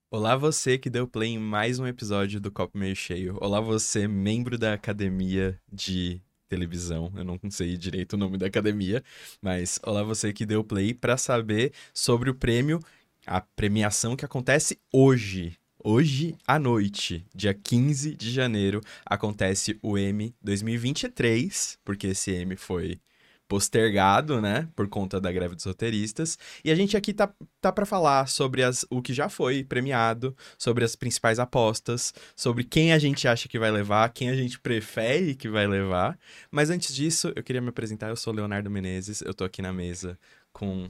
Olá você que deu play em mais um episódio do Copo Meio Cheio. Olá você, membro da academia de televisão. Eu não sei direito o nome da academia, mas olá você que deu play para saber sobre o prêmio, a premiação que acontece hoje. Hoje à noite, dia 15 de janeiro, acontece o M 2023, porque esse M foi postergado, né, por conta da greve dos roteiristas. E a gente aqui tá para falar sobre o que já foi premiado, sobre as principais apostas, sobre quem a gente acha que vai levar, quem a gente prefere que vai levar. Mas antes disso, eu queria me apresentar. Eu sou Leonardo Menezes, eu tô aqui na mesa com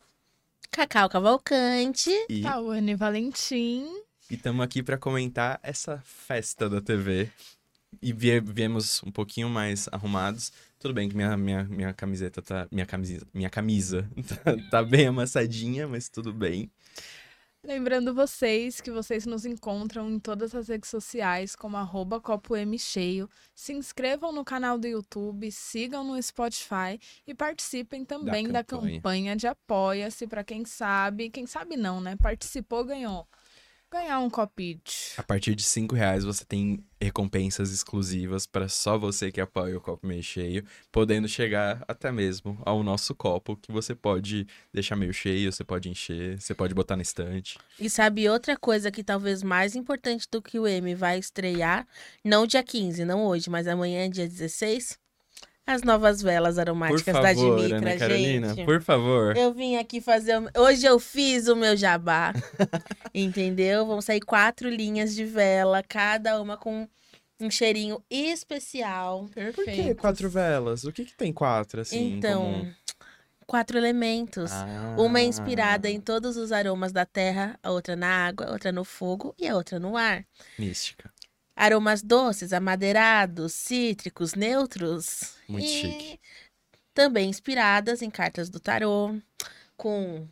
Cacau Cavalcante. e Tawane Valentim. estamos aqui para comentar essa festa da TV. E viemos um pouquinho mais arrumados. Tudo bem que minha camiseta tá. Minha camisa tá bem amassadinha, mas tudo bem. Lembrando vocês que vocês nos encontram em todas as redes sociais como @CopoMCheio. Se inscrevam no canal do YouTube, sigam no Spotify e participem também da campanha de Apoia-se para quem sabe não, né? Participou, ganhou. Ganhar um copinho. A partir de R$ 5 você tem recompensas exclusivas para só você que apoia o Copo Meio Cheio, podendo chegar até mesmo ao nosso copo, que você pode deixar meio cheio, você pode encher, você pode botar na estante. E sabe outra coisa que talvez mais importante do que o M vai estrear, não dia 15, não hoje, mas amanhã, dia 16? As novas velas aromáticas da Dimitra, Ana Carolina, gente. por favor. Eu vim aqui fazer... Hoje eu fiz o meu jabá, entendeu? Vão sair 4 linhas de vela, cada uma com um cheirinho especial. Por que 4 velas? O que tem 4, assim, em Então, comum? 4 elementos. Uma é inspirada em todos os aromas da terra, a outra na água, a outra no fogo e a outra no ar. Mística. Aromas doces, amadeirados, cítricos, neutros. Muito e chique. também inspiradas em cartas do tarô, com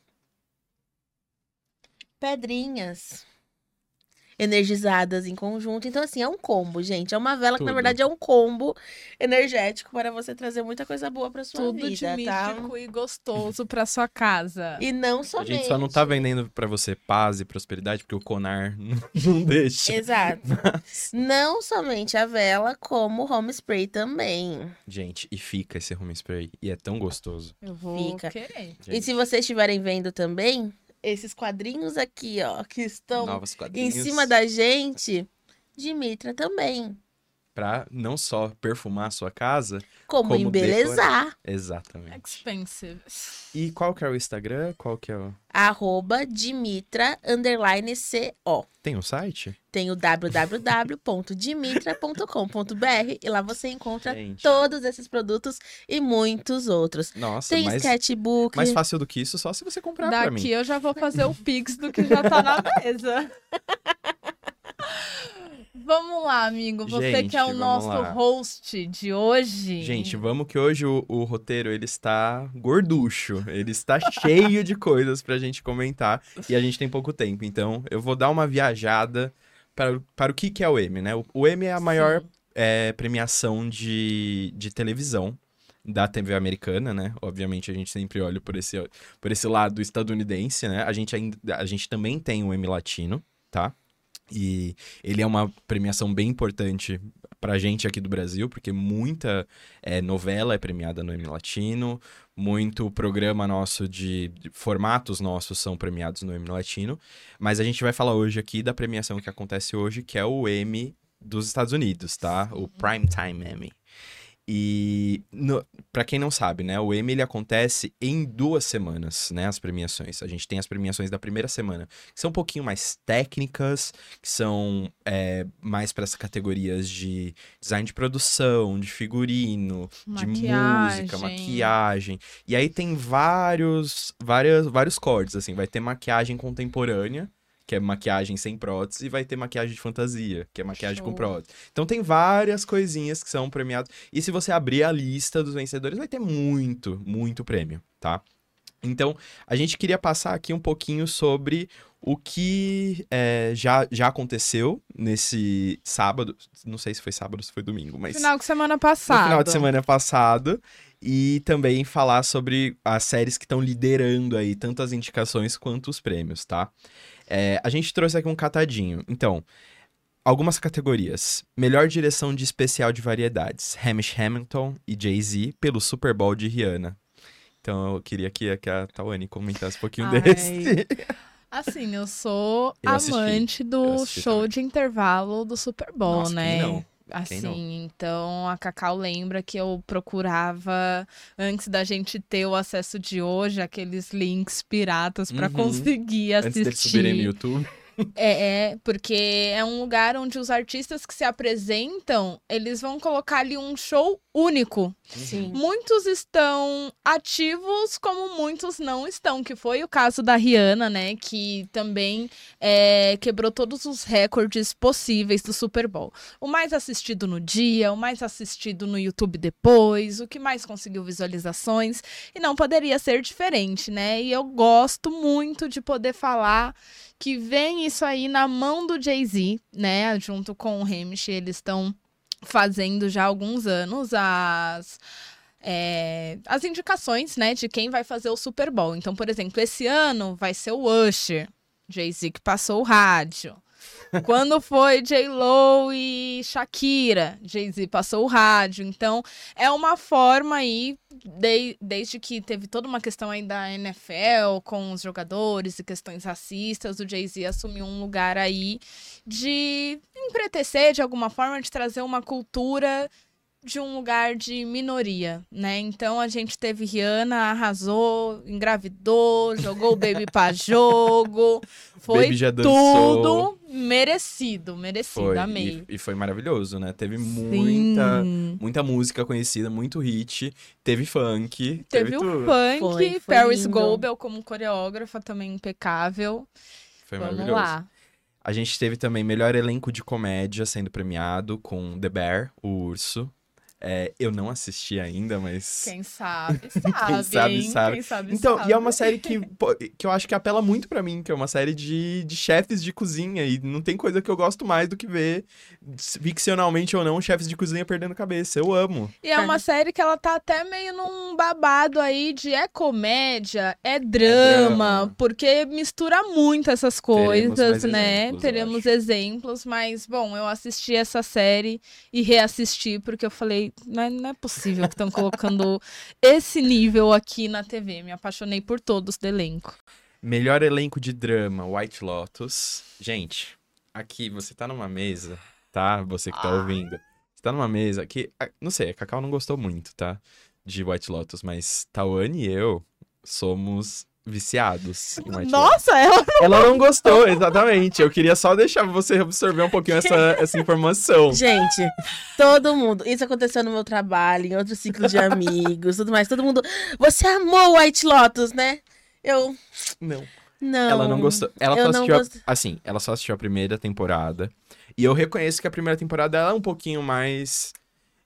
pedrinhas energizadas em conjunto. Então, assim, é um combo, gente. É uma vela que, na Tudo. verdade, é um combo energético para você trazer muita coisa boa para sua Tudo vida, de tá? místico e gostoso para sua casa. E não A somente... gente só não tá vendendo pra você paz e prosperidade, porque o Conar não deixa. Exato. Não somente a vela, como o home spray também. Gente, e fica esse home spray. E é tão gostoso. Eu vou Fica. querer. E se vocês estiverem vendo também, esses quadrinhos aqui, ó, que estão Novos em quadrinhos. cima da gente, Dimitra também. Pra não só perfumar a sua casa, Como embelezar. exatamente. Expensive. E qual que é o Instagram? Qual que é o... @Dimitra_CO. Tem um site? Tem o www.dimitra.com.br e lá você encontra Gente. todos esses produtos e muitos outros. Nossa, Tem sketchbook. mais fácil do que isso, só se você comprar pra mim. Daqui eu já vou fazer o Pix do que já tá na mesa. Vamos lá, amigo. Você Gente, que é o vamos nosso lá. host de hoje. Gente, vamos que hoje o roteiro, ele está gorducho. Ele está cheio de coisas pra gente comentar. E a gente tem pouco tempo. Então, eu vou dar uma viajada para o que é o M, né? O M é a maior premiação de televisão da TV americana, né? Obviamente, a gente sempre olha por esse lado estadunidense, né? A gente também tem o M Latino, tá? E ele é uma premiação bem importante pra gente aqui do Brasil, porque muita novela é premiada no M Latino, muito programa nosso de formatos nossos são premiados no M Latino, mas a gente vai falar hoje aqui da premiação que acontece hoje, que é o M dos Estados Unidos, tá? O Primetime Emmy. E, pra quem não sabe, né, o Emmy ele acontece em 2 semanas, né, as premiações. A gente tem as premiações da primeira semana, que são um pouquinho mais técnicas, que são mais para essas categorias de design de produção, de figurino, de música, maquiagem. E aí tem vários cortes, assim, vai ter maquiagem contemporânea, que é maquiagem sem prótese, e vai ter maquiagem de fantasia, que é maquiagem com prótese. Então tem várias coisinhas que são premiadas. E se você abrir a lista dos vencedores, vai ter muito, muito prêmio, tá? Então, a gente queria passar aqui um pouquinho sobre o que já aconteceu nesse sábado. Não sei se foi sábado ou se foi domingo, mas... Final de semana passado. No final de semana passado. E também falar sobre as séries que estão liderando aí, tanto as indicações quanto os prêmios, tá? A gente trouxe aqui um catadinho. Então, algumas categorias. Melhor direção de especial de variedades. Hamish Hamilton e Jay-Z pelo Super Bowl de Rihanna. Então, eu queria que a Tawane comentasse um pouquinho desse. Assim, eu sou Eu assisti. amante Eu do assisti show também. de intervalo do Super Bowl, Nossa, né? quem não? Quem Assim, não? então a Cacau lembra que eu procurava, antes da gente ter o acesso de hoje, aqueles links piratas pra Uhum. conseguir Antes deles subirem no assistir. YouTube. Porque é um lugar onde os artistas que se apresentam, eles vão colocar ali um show único. Sim. Muitos estão ativos, como muitos não estão, que foi o caso da Rihanna, né? Que também quebrou todos os recordes possíveis do Super Bowl. O mais assistido no dia, o mais assistido no YouTube depois, o que mais conseguiu visualizações. E não poderia ser diferente, né? E eu gosto muito de poder falar que vem isso aí na mão do Jay-Z, né? Junto com o Hamish, eles estão fazendo já há alguns anos as indicações, né, de quem vai fazer o Super Bowl. Então, por exemplo, esse ano vai ser o Usher, Jay-Z que passou o rádio. Quando foi J.Lo e Shakira, Jay-Z passou o rádio. Então, é uma forma aí, desde que teve toda uma questão aí da NFL com os jogadores e questões racistas, o Jay-Z assumiu um lugar aí de empretecer, de alguma forma, de trazer uma cultura de um lugar de minoria, né? Então a gente teve Rihanna, arrasou, engravidou, jogou o baby pra jogo. Foi Baby já dançou. tudo merecido, Foi, amei. e foi maravilhoso, né? Teve Sim. muita música conhecida, muito hit. Teve funk, Teve o tudo. funk, Foi Paris lindo. Goebel como coreógrafa também impecável. Foi Vamos maravilhoso. lá. A gente teve também melhor elenco de comédia sendo premiado com The Bear, o Urso. Eu não assisti ainda, mas... Quem sabe, Quem sabe, hein? sabe. Quem sabe, Então, sabe. e é uma série que eu acho que apela muito pra mim, que é uma série de chefes de cozinha. E não tem coisa que eu gosto mais do que ver, ficcionalmente ou não, chefes de cozinha perdendo cabeça. Eu amo. E é uma série que ela tá até meio num babado aí de comédia, drama, porque mistura muito essas Teremos coisas, mais né? exemplos, eu Teremos acho. exemplos, mas, bom, eu assisti essa série e reassisti, porque eu falei, não é possível que estão colocando esse nível aqui na TV. Me apaixonei por todos do elenco. Melhor elenco de drama, White Lotus. Gente, aqui você tá numa mesa, tá? Você que tá ouvindo. Você tá numa mesa que, não sei, a Cacau não gostou muito, tá? De White Lotus, mas Tawane e eu somos viciados em White Lotus. Nossa, Ela não gostou, exatamente. Eu queria só deixar você absorver um pouquinho essa informação. Gente, todo mundo. Isso aconteceu no meu trabalho, em outro ciclo de amigos, tudo mais. Todo mundo. Você amou White Lotus, né? Eu. Não. Não. Ela não gostou. Ela eu só não assistiu, gosto. assim, ela só assistiu a primeira temporada. E eu reconheço que a primeira temporada ela é um pouquinho mais...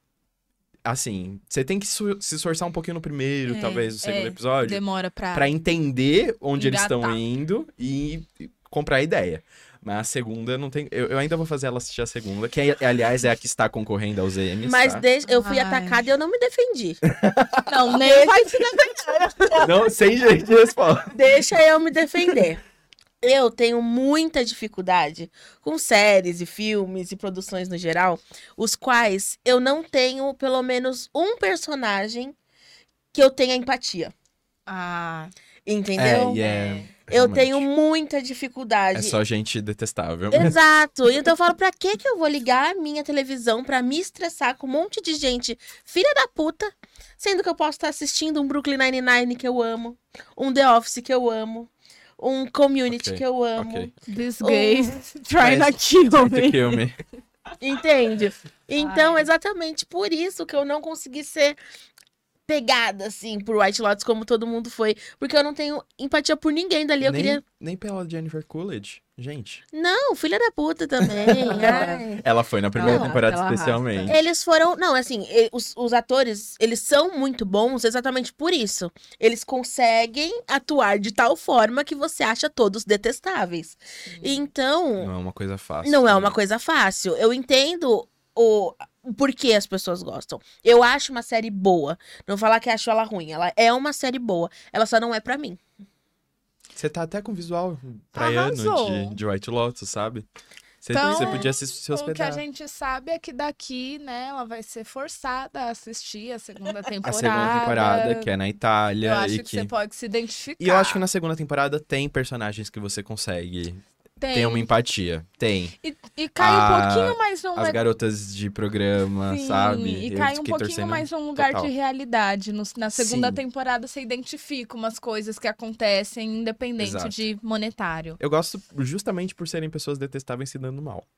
Assim, você tem que se esforçar um pouquinho no primeiro, talvez, no segundo episódio. demora Pra entender onde eles estão engatar. indo e comprar a ideia. Mas a segunda não tem... Eu ainda vou fazer ela assistir a segunda, que aliás é a que está concorrendo aos Emmys, Mas tá? eu fui Ai. atacada e eu não me defendi. Não, nem vai se Não, sem jeito de resposta. Deixa eu me defender. Eu tenho muita dificuldade com séries e filmes e produções no geral, os quais eu não tenho pelo menos um personagem que eu tenha empatia. Entendeu? Eu realmente. tenho muita dificuldade. É só gente detestável. Exato. Então eu falo, pra que eu vou ligar a minha televisão pra me estressar com um monte de gente filha da puta, sendo que eu posso estar assistindo um Brooklyn Nine-Nine que eu amo, um The Office que eu amo, um Community Ok, que eu amo. ok. This gay trying to kill Try to me. kill me. Entende? Então, Ai. exatamente por isso que eu não consegui ser pegada, assim, por White Lotus como todo mundo foi. Porque eu não tenho empatia por ninguém dali. Eu queria... Nem pela Jennifer Coolidge, gente. Não, filha da puta também. Ai. Ela foi na primeira Ela temporada arrasta. especialmente. Eles foram... Não, assim, os atores, eles são muito bons exatamente por isso. Eles conseguem atuar de tal forma que você acha todos detestáveis. Então, Não é uma coisa fácil. não é né? uma coisa fácil. Eu entendo por que as pessoas gostam. Eu acho uma série boa. Não vou falar que acho ela ruim. Ela é uma série boa. Ela só não é pra mim. Você tá até com visual praiano Arrasou. de White Lotus, sabe? Você Então, podia se O que a hospedar. gente sabe é que daqui, né, ela vai ser forçada a assistir a segunda temporada. A segunda temporada, que é na Itália. Eu acho e que você pode se identificar. E eu acho que na segunda temporada tem personagens que você consegue ter uma empatia. Tem. E cai um pouquinho mais num As garotas de programa, Sim, sabe? e Eu cai um fiquei pouquinho torcendo mais num lugar total. de realidade. Na segunda Sim. temporada você identifica umas coisas que acontecem independente Exato. de monetário. Eu gosto justamente por serem pessoas detestáveis se dando mal.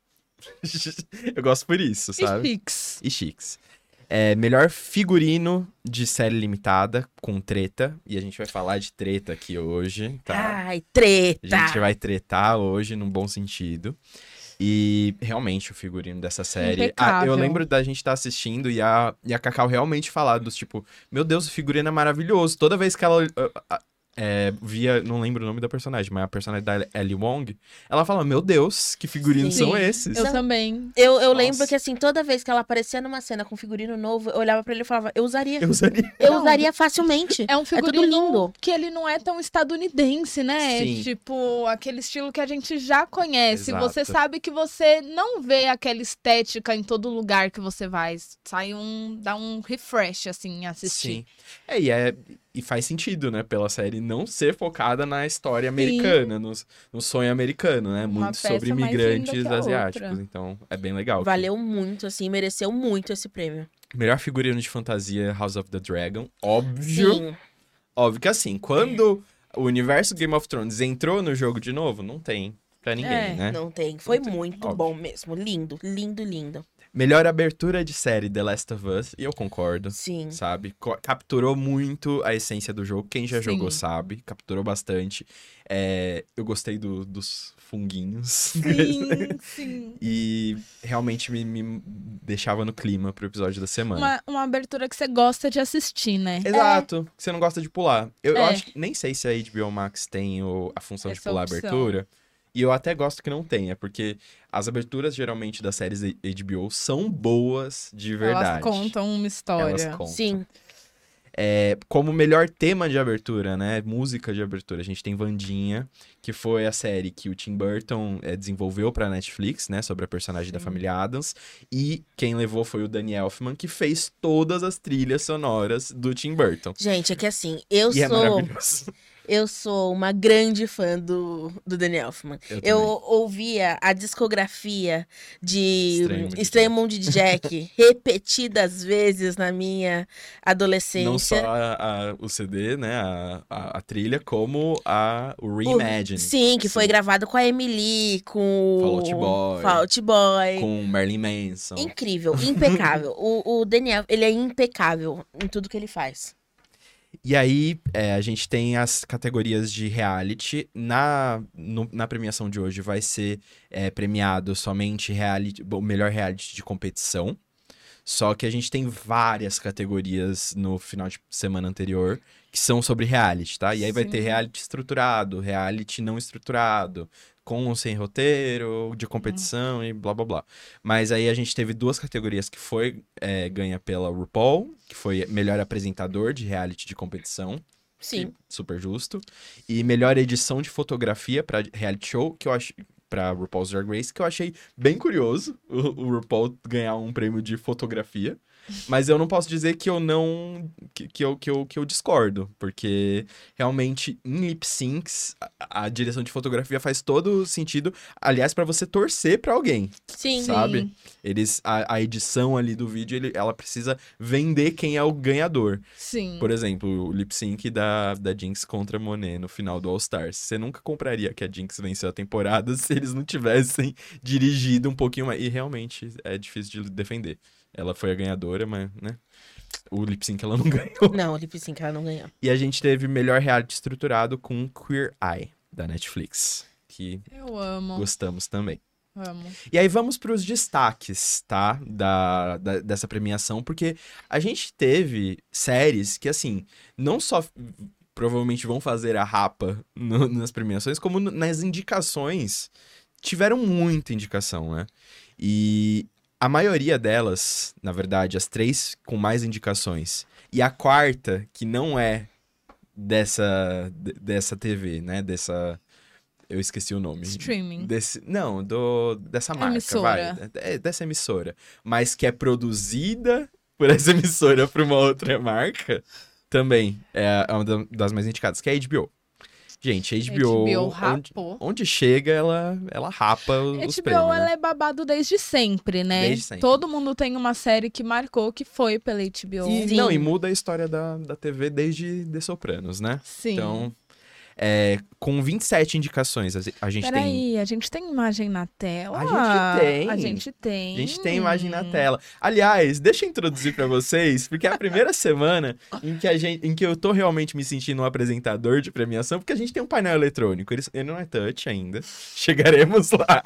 Eu gosto por isso, sabe? E fix. E chiques. Melhor figurino de série limitada com treta. E a gente vai falar de treta aqui hoje, tá? Ai, A treta! gente vai tretar hoje num bom sentido. E realmente o figurino dessa série. Impecável. Eu lembro da gente estar assistindo e a Cacau realmente falar dos tipo, meu Deus, o figurino é maravilhoso. Toda vez que ela via, não lembro o nome da personagem, mas a personagem da Ellie Wong, ela fala, meu Deus, que figurinos Sim. são esses? Eu Não. também. Eu lembro Nossa. que, assim, toda vez que ela aparecia numa cena com figurino novo, eu olhava pra ele e falava, eu usaria. Eu usaria. Eu Não, usaria facilmente. É um tudo figurino lindo. que ele não é tão estadunidense, né? Sim. É tipo aquele estilo que a gente já conhece. Exato. Você sabe que você não vê aquela estética em todo lugar que você vai. Dá um refresh, assim, em assistir. Sim. E faz sentido, né, pela série não ser focada na história americana, no sonho americano, né? Uma Muito sobre peça mais linda imigrantes que a asiáticos. outra. Então, é bem legal. Valeu muito, assim, mereceu muito esse prêmio. Melhor figurino de fantasia, House of the Dragon. Óbvio. Sim. Óbvio que assim, quando o universo Game of Thrones entrou no jogo de novo, não tem pra ninguém, né? Não tem. Foi Não tem, muito óbvio. bom mesmo. Lindo, lindo, lindo. Melhor abertura de série, The Last of Us. E eu concordo. Sim. Sabe? Capturou muito a essência do jogo. Quem já Sim. jogou sabe. Capturou bastante. Eu gostei dos funguinhos. Sim, sim. E realmente me deixava no clima pro episódio da semana. Uma abertura que você gosta de assistir, né? Exato. Que você não gosta de pular. Eu É. acho que nem sei se a HBO Max tem a função de Essa pular a opção. abertura. E eu até gosto que não tenha, porque as aberturas geralmente das séries HBO são boas de verdade. Elas contam uma história. Elas contam. Sim. Como melhor tema de abertura, né? Música de abertura. A gente tem Wandinha, que foi a série que o Tim Burton desenvolveu pra Netflix, né? Sobre a personagem da família Addams. E quem levou foi o Danny Elfman, que fez todas as trilhas sonoras do Tim Burton. Gente, é que assim, eu E é sou maravilhoso. Eu sou uma grande fã do Danny Elfman. Eu também. ouvia a discografia de Estranho Mundo de Estranho Mundo de Jack repetidas vezes na minha adolescência. Não só o CD, né? A trilha, como o Reimagine. Sim, que foi gravado com a Emily, com Fall Out Boy. Fall Out Boy. Com Marilyn Manson. Incrível, impecável. O Daniel, ele é impecável em tudo que ele faz. E aí, a gente tem as categorias de reality. Na premiação de hoje vai ser premiado somente o melhor reality de competição. Só que a gente tem várias categorias no final de semana anterior que são sobre reality, tá? E aí vai Sim. ter reality estruturado, reality não estruturado, com ou sem roteiro, de competição e blá blá blá. Mas aí a gente teve duas categorias que foi ganha pela RuPaul, que foi melhor apresentador de reality de competição. Sim. Super justo. E melhor edição de fotografia pra reality show, que eu acho... Pra RuPaul's Drag Race, que eu achei bem curioso o RuPaul ganhar um prêmio de fotografia. Mas eu não posso dizer que eu não... que eu discordo. Porque, realmente, em lip syncs, a direção de fotografia faz todo sentido. Aliás, pra você torcer pra alguém, Sim. sabe? A edição ali do vídeo, ela precisa vender quem é o ganhador. Sim. Por exemplo, o lip sync da Jinx contra a Monet no final do All Stars. Você nunca compraria que a Jinx venceu a temporada se eles não tivessem dirigido um pouquinho mais. E realmente é difícil de defender. Ela foi a ganhadora, mas, né? O lip sync ela não ganhou. Não, o lip sync ela não ganhou. E a gente teve melhor reality estruturado com Queer Eye, da Netflix. Que Eu amo. gostamos também. Amo. E aí vamos para os destaques, tá? Dessa premiação, porque a gente teve séries que, assim, não só provavelmente vão fazer a rapa nas premiações, como nas indicações tiveram muita indicação, né? E A maioria delas, na verdade, as 3 com mais indicações. E a quarta, que não é dessa TV, né? Eu esqueci o nome. Streaming. Dessa marca, Emissora. vai. Dessa emissora. Mas que é produzida por essa emissora para uma outra marca, também é uma das mais indicadas, que é a HBO. Gente, a HBO rapou. onde chega, ela rapa os HBO, prêmios. ela é babado desde sempre, né? Desde sempre. Todo mundo tem uma série que marcou, que foi pela HBO. E muda a história da TV desde The Sopranos, né? Sim. Então, com 27 indicações, a gente tem... Peraí, a gente tem imagem na tela? A gente tem. A gente tem. A gente tem imagem na tela. Aliás, deixa eu introduzir pra vocês, porque é a primeira semana em que eu tô realmente me sentindo um apresentador de premiação, porque a gente tem um painel eletrônico. Ele não é touch ainda. Chegaremos lá.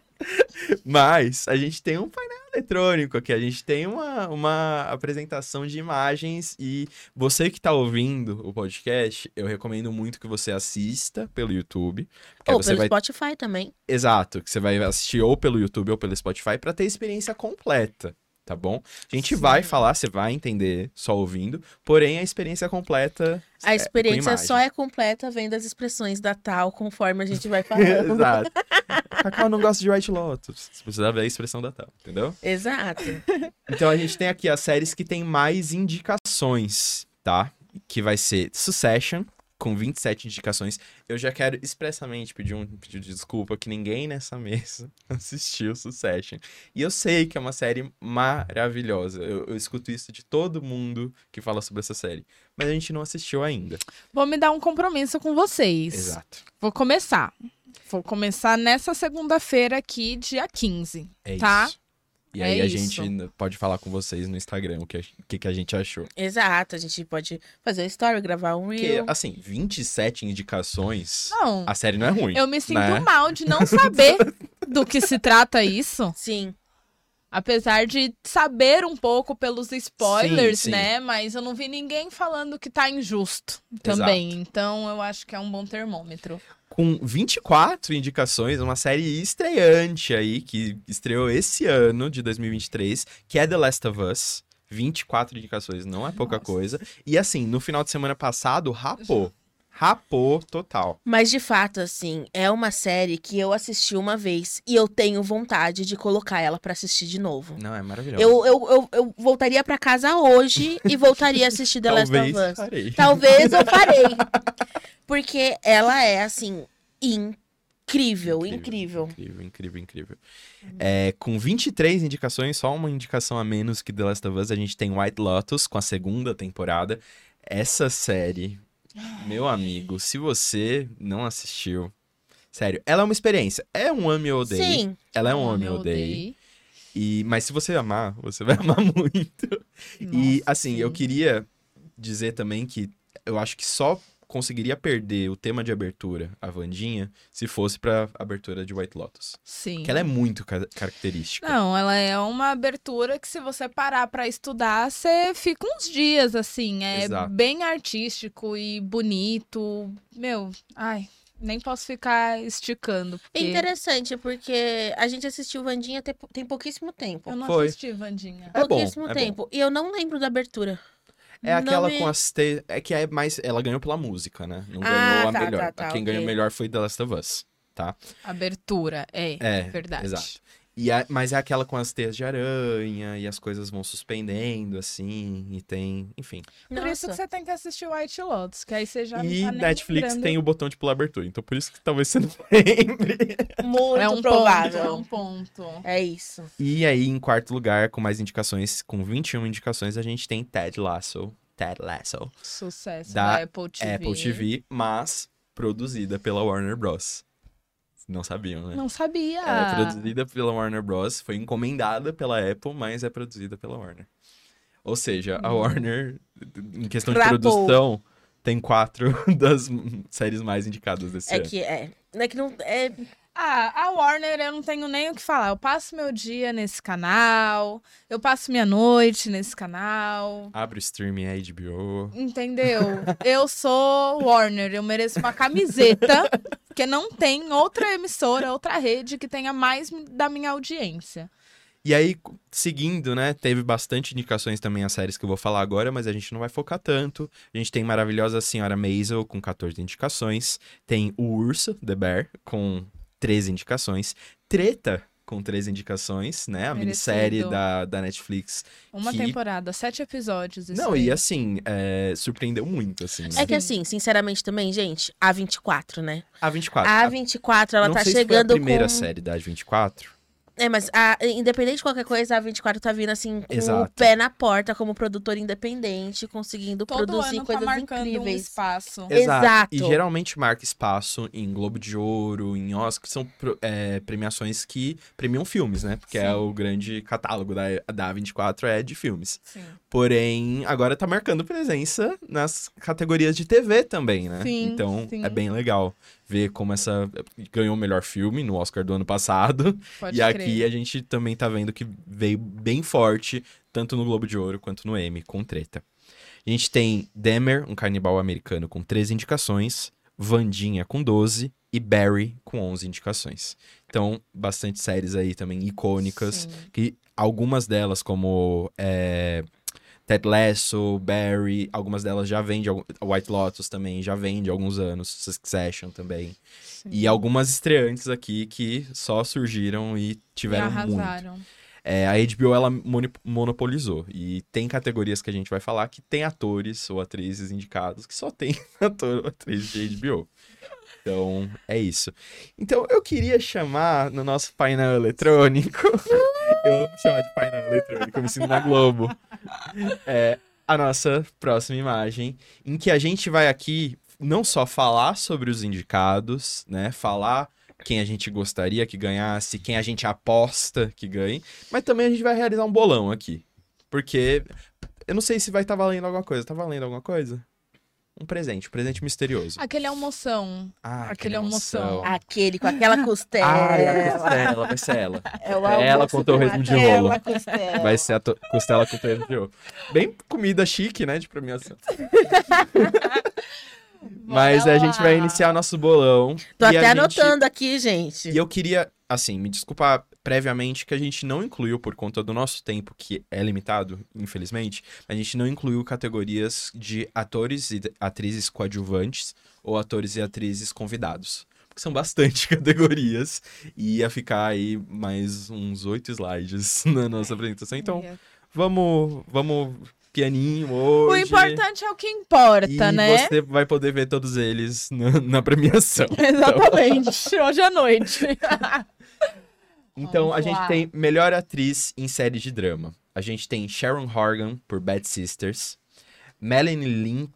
Mas a gente tem um painel eletrônico aqui, a gente tem uma apresentação de imagens e você que tá ouvindo o podcast, eu recomendo muito que você assista pelo YouTube. Ou pelo Spotify também. Exato, que você vai assistir ou pelo YouTube ou pelo Spotify pra ter a experiência completa, tá bom? A gente vai falar, você vai entender só ouvindo, porém a experiência completa A experiência com só é completa vendo as expressões da Tal conforme a gente vai falando. Exato. Cacau não gosta de White Lotus. Você precisa ver a expressão da Tal, entendeu? Exato. Então a gente tem aqui as séries que tem mais indicações, tá? Que vai ser Succession, com 27 indicações. Eu já quero expressamente pedir desculpa que ninguém nessa mesa assistiu Succession. E eu sei que é uma série maravilhosa. Eu escuto isso de todo mundo que fala sobre essa série. Mas a gente não assistiu ainda. Vou me dar um compromisso com vocês. Exato. Vou começar. Vou começar nessa segunda-feira aqui, dia 15. Tá? Isso. E aí É a isso. gente pode falar com vocês no Instagram o que a gente achou. Exato. A gente pode fazer um story, gravar um Porque, reel. assim, 27 indicações, Não. a série não é ruim. Eu me sinto né? mal de não saber do que se trata isso. Sim. Apesar de saber um pouco pelos spoilers, Sim. né? Mas eu não vi ninguém falando que tá injusto também. Então eu acho que é um bom termômetro. Com 24 indicações, uma série estreante aí, que estreou esse ano de 2023, que é The Last of Us. 24 indicações, não é pouca coisa. E assim, no final de semana passado, rapou. Rapou total. Mas de fato, assim, é uma série que eu assisti uma vez e eu tenho vontade de colocar ela pra assistir de novo. Não, é maravilhoso. Eu voltaria pra casa hoje e voltaria a assistir The Last of Us. Farei. Talvez eu farei. Porque ela é, assim, incrível. Incrível. Com 23 indicações, só uma indicação a menos que The Last of Us, a gente tem White Lotus com a segunda temporada. Essa série, meu amigo, se você não assistiu, sério, ela é uma experiência. É um ame ou odeie. Sim. Ela é um ame ou odeie. Mas se você amar, você vai amar muito. E, assim, eu queria dizer também que eu acho que só conseguiria perder o tema de abertura, a Wandinha, se fosse pra abertura de White Lotus. Sim. Que ela é muito característica. Não, ela é uma abertura que se você parar pra estudar, você fica uns dias, assim. É Exato. bem artístico e bonito. Meu, ai, nem posso ficar esticando. É Porque interessante, porque a gente assistiu Wandinha tem pouquíssimo tempo. eu não Foi. assisti, Wandinha. É bom, Pouquíssimo é bom. tempo. E eu não lembro da abertura. É Não aquela me- com as... É que é mais... Ela ganhou pela música, né? Não Ah, ganhou a tá, melhor. tá, Quem ok. ganhou melhor foi The Last of Us, tá? Abertura, verdade. Exato. Mas é aquela com as teias de aranha e as coisas vão suspendendo, assim, e tem... Enfim. Por isso que você tem que assistir White Lotus, que aí você já E não tá nem Netflix lembrando. tem o botão de pular abertura, então por isso que talvez você não lembre. Muito É um provável. ponto, é um ponto. É isso. E aí, em quarto lugar, com mais indicações, com 21 indicações, a gente tem Ted Lasso. Sucesso Da da Apple TV. Apple TV, mas produzida pela Warner Bros. Não sabiam, né? Não sabia. Ela é produzida pela Warner Bros. Foi encomendada pela Apple, mas é produzida pela Warner. Ou seja, a Warner, em questão de Rapou. produção, tem 4 das séries mais indicadas desse ano. Não é que não. É, A Warner, eu não tenho nem o que falar. Eu passo meu dia nesse canal, eu passo minha noite nesse canal. Abre o streaming a HBO. Entendeu? Eu sou Warner, eu mereço uma camiseta, porque não tem outra emissora, outra rede que tenha mais da minha audiência. E aí, seguindo, né, teve bastante indicações também as séries que eu vou falar agora, mas a gente não vai focar tanto. A gente tem Maravilhosa Senhora Maisel, com 14 indicações. Tem O Urso, The Bear, com 13 indicações. Treta, com 13 indicações, né? A minissérie da Netflix. Uma temporada, 7 episódios. Isso Não, aí. e assim, surpreendeu muito, assim. Né? É que assim, sinceramente também, gente, a 24, né? A 24. A 24, ela não tá sei chegando se foi a primeira com... série da 24. Mas independente de qualquer coisa, a 24 tá vindo assim com Exato. o pé na porta como produtora independente, conseguindo Todo produzir ano coisas tá marcando incríveis. um espaço. Exato. E geralmente marca espaço em Globo de Ouro, em Oscar, que são premiações que premiam filmes, né? Porque é o grande catálogo da 24 é de filmes. Sim. Porém, agora tá marcando presença nas categorias de TV também, né? Sim, então, sim. é bem legal ver como essa... Ganhou o melhor filme no Oscar do ano passado. Pode E crer. aqui a gente também tá vendo que veio bem forte, tanto no Globo de Ouro quanto no Emmy, com treta. A gente tem Dahmer, um canibal americano, com 13 indicações, Wandinha com 12 e Barry com 11 indicações. Então, bastante séries aí também icônicas, Sim. que algumas delas, como Ted Lasso, Barry, algumas delas já vêm de White Lotus também, já vem de alguns anos, Succession também. Sim. E algumas estreantes aqui que só surgiram e tiveram muito. arrasaram. A HBO, ela monopolizou. E tem categorias que a gente vai falar que tem atores ou atrizes indicados que só tem ator ou atriz de HBO. Então, é isso. Então, eu queria chamar no nosso painel eletrônico... eu amo chamar de painel eletrônico, eu me sinto na Globo. A nossa próxima imagem, em que a gente vai aqui não só falar sobre os indicados, né? Falar quem a gente gostaria que ganhasse, quem a gente aposta que ganhe, mas também a gente vai realizar um bolão aqui. Porque eu não sei se vai estar valendo alguma coisa. Tá valendo alguma coisa? Um presente misterioso. Aquele almoção. Aquele almoção. Aquele com aquela costela. Vai ser ela. É o Ela almoço com torresmo de rolo. aquela costela. Vai ser a costela com torresmo de rolo. Bem comida chique, né, de premiação. Mas a gente vai iniciar nosso bolão. Tô e até a anotando aqui, gente. E eu queria, assim, me desculpar previamente que a gente não incluiu, por conta do nosso tempo, que é limitado, infelizmente, a gente não incluiu categorias de atores e atrizes coadjuvantes ou atores e atrizes convidados. Porque são bastante categorias e ia ficar aí mais uns 8 slides na nossa apresentação. Então, vamos pianinho hoje. O importante é o que importa, né? E você vai poder ver todos eles na premiação. Exatamente. Hoje à noite. Então, Vamos a gente lá. tem melhor atriz em série de drama. A gente tem Sharon Horgan, por Bad Sisters. Melanie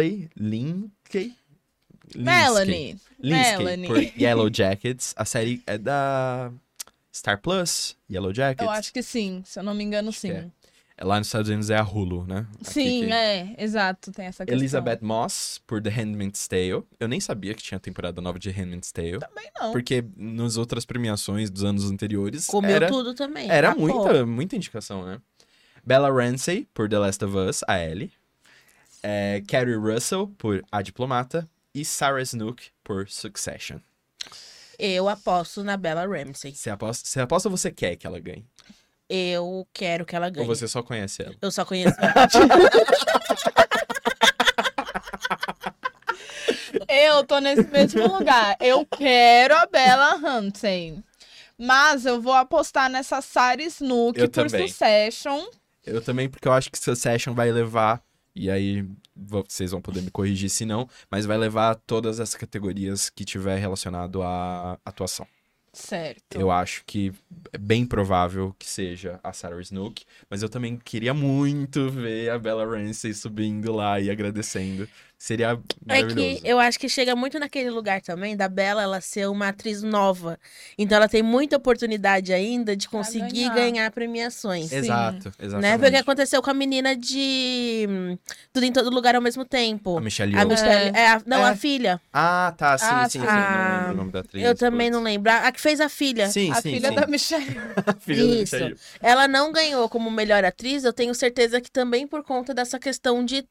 Linsky, por Yellow Jackets. A série é da Star Plus, Yellow Jackets. Eu acho que sim, se eu não me engano, Acho que sim. Lá nos Estados Unidos é a Hulu, né? Aqui Sim, exato, tem essa questão. Elizabeth Moss, por The Handmaid's Tale. Eu nem sabia que tinha temporada nova de Handmaid's Tale. Também não. Porque nas outras premiações dos anos anteriores... Comeu tudo também. Era Rapou. muita indicação, né? Bella Ramsey, por The Last of Us, a Ellie. Kerry Russell, por A Diplomata. E Sarah Snook, por Succession. Eu aposto na Bella Ramsey. Você aposta ou você quer que ela ganhe? Eu quero que ela Ou ganhe. você só conhece ela? Eu só conheço ela. Eu tô nesse mesmo lugar. Eu quero a Bella Ramsey. Mas eu vou apostar nessa Sarah Snook Eu por também. Succession. Eu também, porque eu acho que Succession vai levar... E aí, vocês vão poder me corrigir se não. Mas vai levar todas as categorias que tiver relacionado à atuação. Certo. Eu acho que é bem provável que seja a Sarah Snook, mas eu também queria muito ver a Bella Ramsey subindo lá e agradecendo. Seria É maravilhoso. que eu acho que chega muito naquele lugar também da Bella ela ser uma atriz nova. Então ela tem muita oportunidade ainda de conseguir ganhar premiações. Exato, Né? exatamente. Foi o que aconteceu com a menina de Tudo em Todo Lugar ao mesmo tempo. A Michelle A Yeoh. Michelle, a filha. Ah, tá, sim, Ah, sim, sim. sim. Não lembro o nome da atriz. Eu também putz. não lembro. A que fez a filha. Sim, A sim, filha sim. da Michelle. A filha da Isso. Michelle Yeoh. Ela não ganhou como melhor atriz, eu tenho certeza que também por conta dessa questão de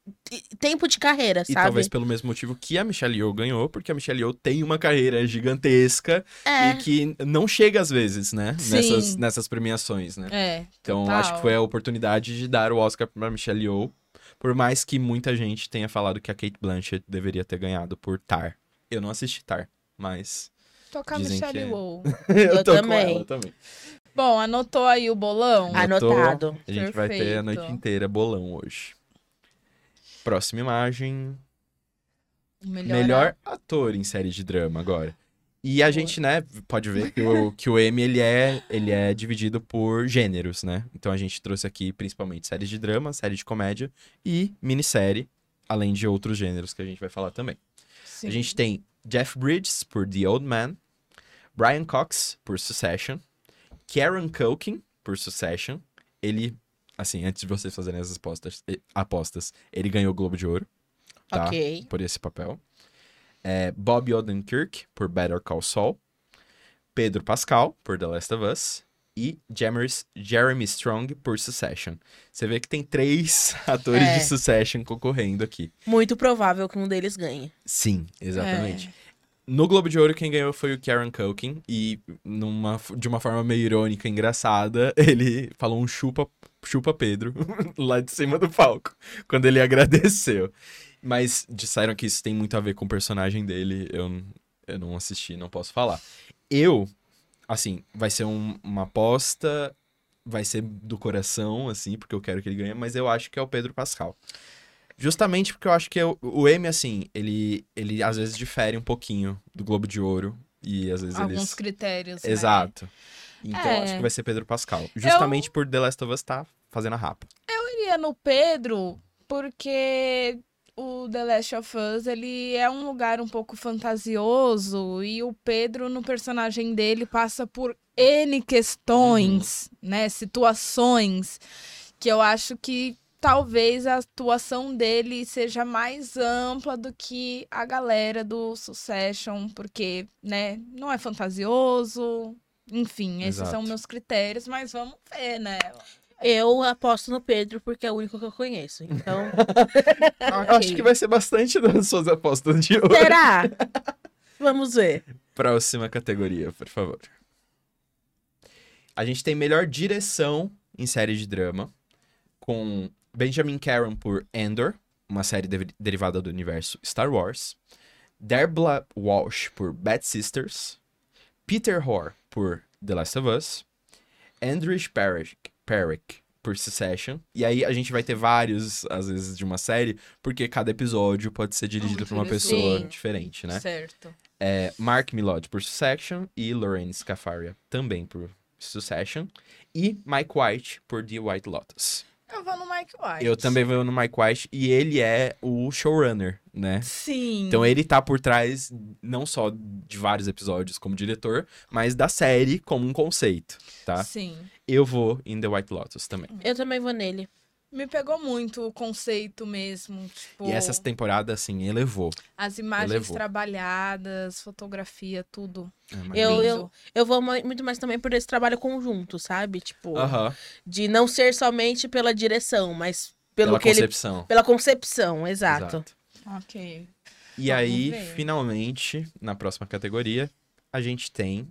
tempo de carreira, E sabe? talvez pelo mesmo motivo que a Michelle Yeoh ganhou, porque a Michelle Yeoh tem uma carreira gigantesca e que não chega às vezes, né? Sim. Nessas premiações, né? Então, total. acho que foi a oportunidade de dar o Oscar pra Michelle Yeoh, por mais que muita gente tenha falado que a Cate Blanchett deveria ter ganhado por Tar. Eu não assisti Tar, mas Tô com a dizem Michelle que- Yeoh. Eu tô também. com ela também. Bom, anotou aí o bolão? Anotado. A gente vai ter a noite Perfeito. inteira bolão hoje. Próxima imagem. O Melhor ator em série de drama agora. E a Boa. gente, né, pode ver que o Emmy, ele é dividido por gêneros, né? Então a gente trouxe aqui principalmente séries de drama, série de comédia e minissérie, além de outros gêneros que a gente vai falar também. Sim. A gente tem Jeff Bridges por The Old Man, Brian Cox por Succession, Kieran Culkin por Succession. Ele, assim, antes de vocês fazerem as apostas, ele ganhou o Globo de Ouro, tá? Ok. Por esse papel. Bob Odenkirk, por Better Call Saul. Pedro Pascal, por The Last of Us. E Jeremy Strong, por Succession. Você vê que tem 3 atores de Succession concorrendo aqui. Muito provável que um deles ganhe. Sim, exatamente. No Globo de Ouro, quem ganhou foi o Kieran Culkin. E de uma forma meio irônica, engraçada, ele falou um chupa Pedro lá de cima do palco, quando ele agradeceu. Mas disseram que isso tem muito a ver com o personagem dele. Eu não assisti, não posso falar. Assim, vai ser uma aposta, vai ser do coração, assim, porque eu quero que ele ganhe, mas eu acho que é o Pedro Pascal. Justamente porque eu acho que o Emmy, assim, ele às vezes difere um pouquinho do Globo de Ouro. E às vezes Alguns eles... critérios, né? Exato. Então eu acho que vai ser Pedro Pascal. Justamente por The Last of Us tá fazendo a rapa. Eu iria no Pedro porque o The Last of Us, ele é um lugar um pouco fantasioso e o Pedro, no personagem dele, passa por N questões, né, situações que eu acho que talvez a atuação dele seja mais ampla do que a galera do Succession, porque, né, não é fantasioso, enfim, esses Exato. são meus critérios, mas vamos ver, né? Eu aposto no Pedro porque é o único que eu conheço. Então, Eu acho que vai ser bastante das suas apostas de hoje. será? Vamos ver. Próxima categoria, por favor. A gente tem melhor direção em série de drama, com Benjamin Caron por Andor, uma série derivada do universo Star Wars, Deborah Walsh por Bad Sisters, Peter Hoare por The Last of Us, Andrew Perrick por Succession. E aí a gente vai ter vários, às vezes, de uma série, porque cada episódio pode ser dirigido por uma pessoa Sim. diferente, né? Certo. Mark Millard por Succession e Lorraine Scafaria também por Succession. E Mike White por The White Lotus. Eu vou no Mike White. Eu também vou no Mike White e ele é o showrunner, né? Sim. Então ele tá por trás não só de vários episódios como diretor, mas da série como um conceito, tá? Sim. Eu vou em The White Lotus também. Eu também vou nele. Me pegou muito o conceito mesmo, tipo... E essa temporada, assim, elevou. As imagens elevou. trabalhadas, fotografia, tudo. É maravilhoso. Eu vou muito mais também por esse trabalho conjunto, sabe? Tipo, Aham. de não ser somente pela direção, mas Pela que concepção. pela concepção, exato. Ok. E Vamos aí, ver. finalmente, na próxima categoria, a gente tem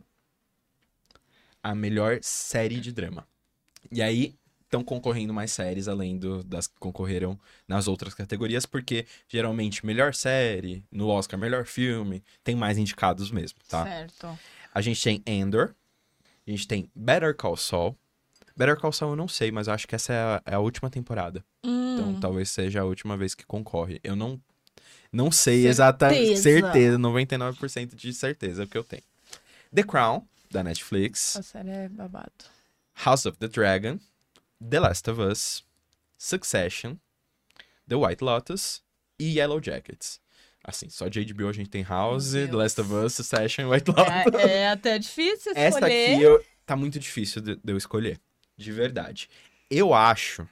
a melhor série de drama. E aí, estão concorrendo mais séries além das que concorreram nas outras categorias, porque geralmente melhor série, no Oscar melhor filme, tem mais indicados mesmo, tá? Certo. A gente tem Andor, a gente tem Better Call Saul. Better Call Saul eu não sei, mas eu acho que essa é a última temporada. Então talvez seja a última vez que concorre. Eu não sei exatamente, certeza, 99% de certeza que eu tenho. The Crown, da Netflix. A série é babado. House of the Dragon, The Last of Us, Succession, The White Lotus e Yellow Jackets. Assim, só de HBO a gente tem House, Meu The Last of Us, Succession e White É, Lotus. é até difícil escolher. Essa aqui tá muito difícil de eu escolher, de verdade. Eu acho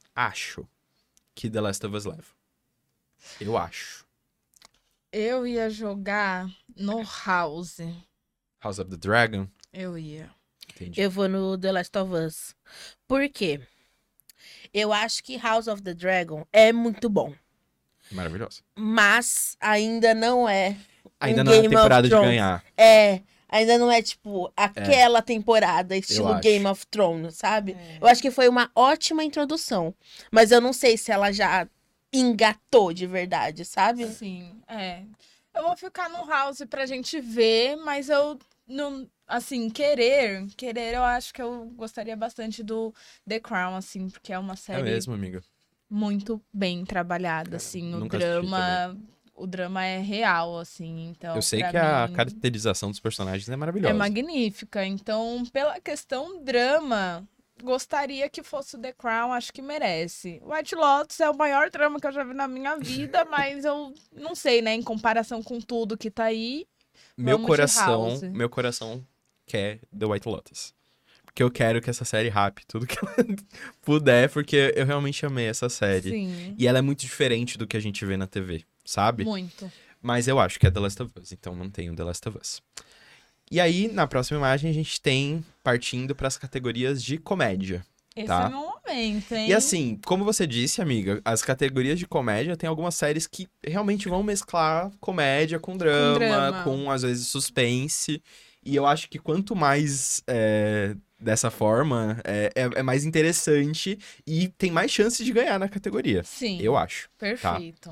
que The Last of Us leva. Eu acho. Eu ia jogar no House. House of the Dragon, Eu ia. entendi. Eu vou no The Last of Us. Por quê? Eu acho que House of the Dragon é muito bom. Maravilhosa. Mas ainda não é Ainda um não é a Game of temporada de Thrones. ganhar. Ainda não é, tipo, aquela temporada, estilo acho. Game of Thrones, sabe? É. Eu acho que foi uma ótima introdução. Mas eu não sei se ela já engatou de verdade, sabe? Sim, eu vou ficar no House pra gente ver, mas eu não, assim, querer, eu acho que eu gostaria bastante do The Crown, assim, porque é uma É série mesmo, amiga. muito bem trabalhada, assim, nunca assisti o drama é real, assim, então Eu sei pra que a mim caracterização dos personagens é é maravilhosa. magnífica. Então, pela questão drama, gostaria que fosse o The Crown, acho que merece. White Lotus é o maior drama que eu já vi na minha vida, mas eu não sei, né, em comparação com tudo que tá aí. Meu Vamos de House. coração quer The White Lotus. Porque eu quero que essa série rape tudo que ela puder, porque eu realmente amei essa série. Sim, E ela é muito diferente do que a gente vê na TV, sabe? muito. Mas eu acho que é The Last of Us, então não tenho The Last of Us. E aí, na próxima imagem, a gente tem partindo para as categorias de comédia. Esse Tá. é meu momento, hein? E assim, como você disse, amiga, as categorias de comédia tem algumas séries que realmente vão mesclar comédia com drama, com às vezes suspense. E eu acho que quanto mais dessa forma, é mais interessante e tem mais chances de ganhar na categoria. Sim, Eu acho. perfeito.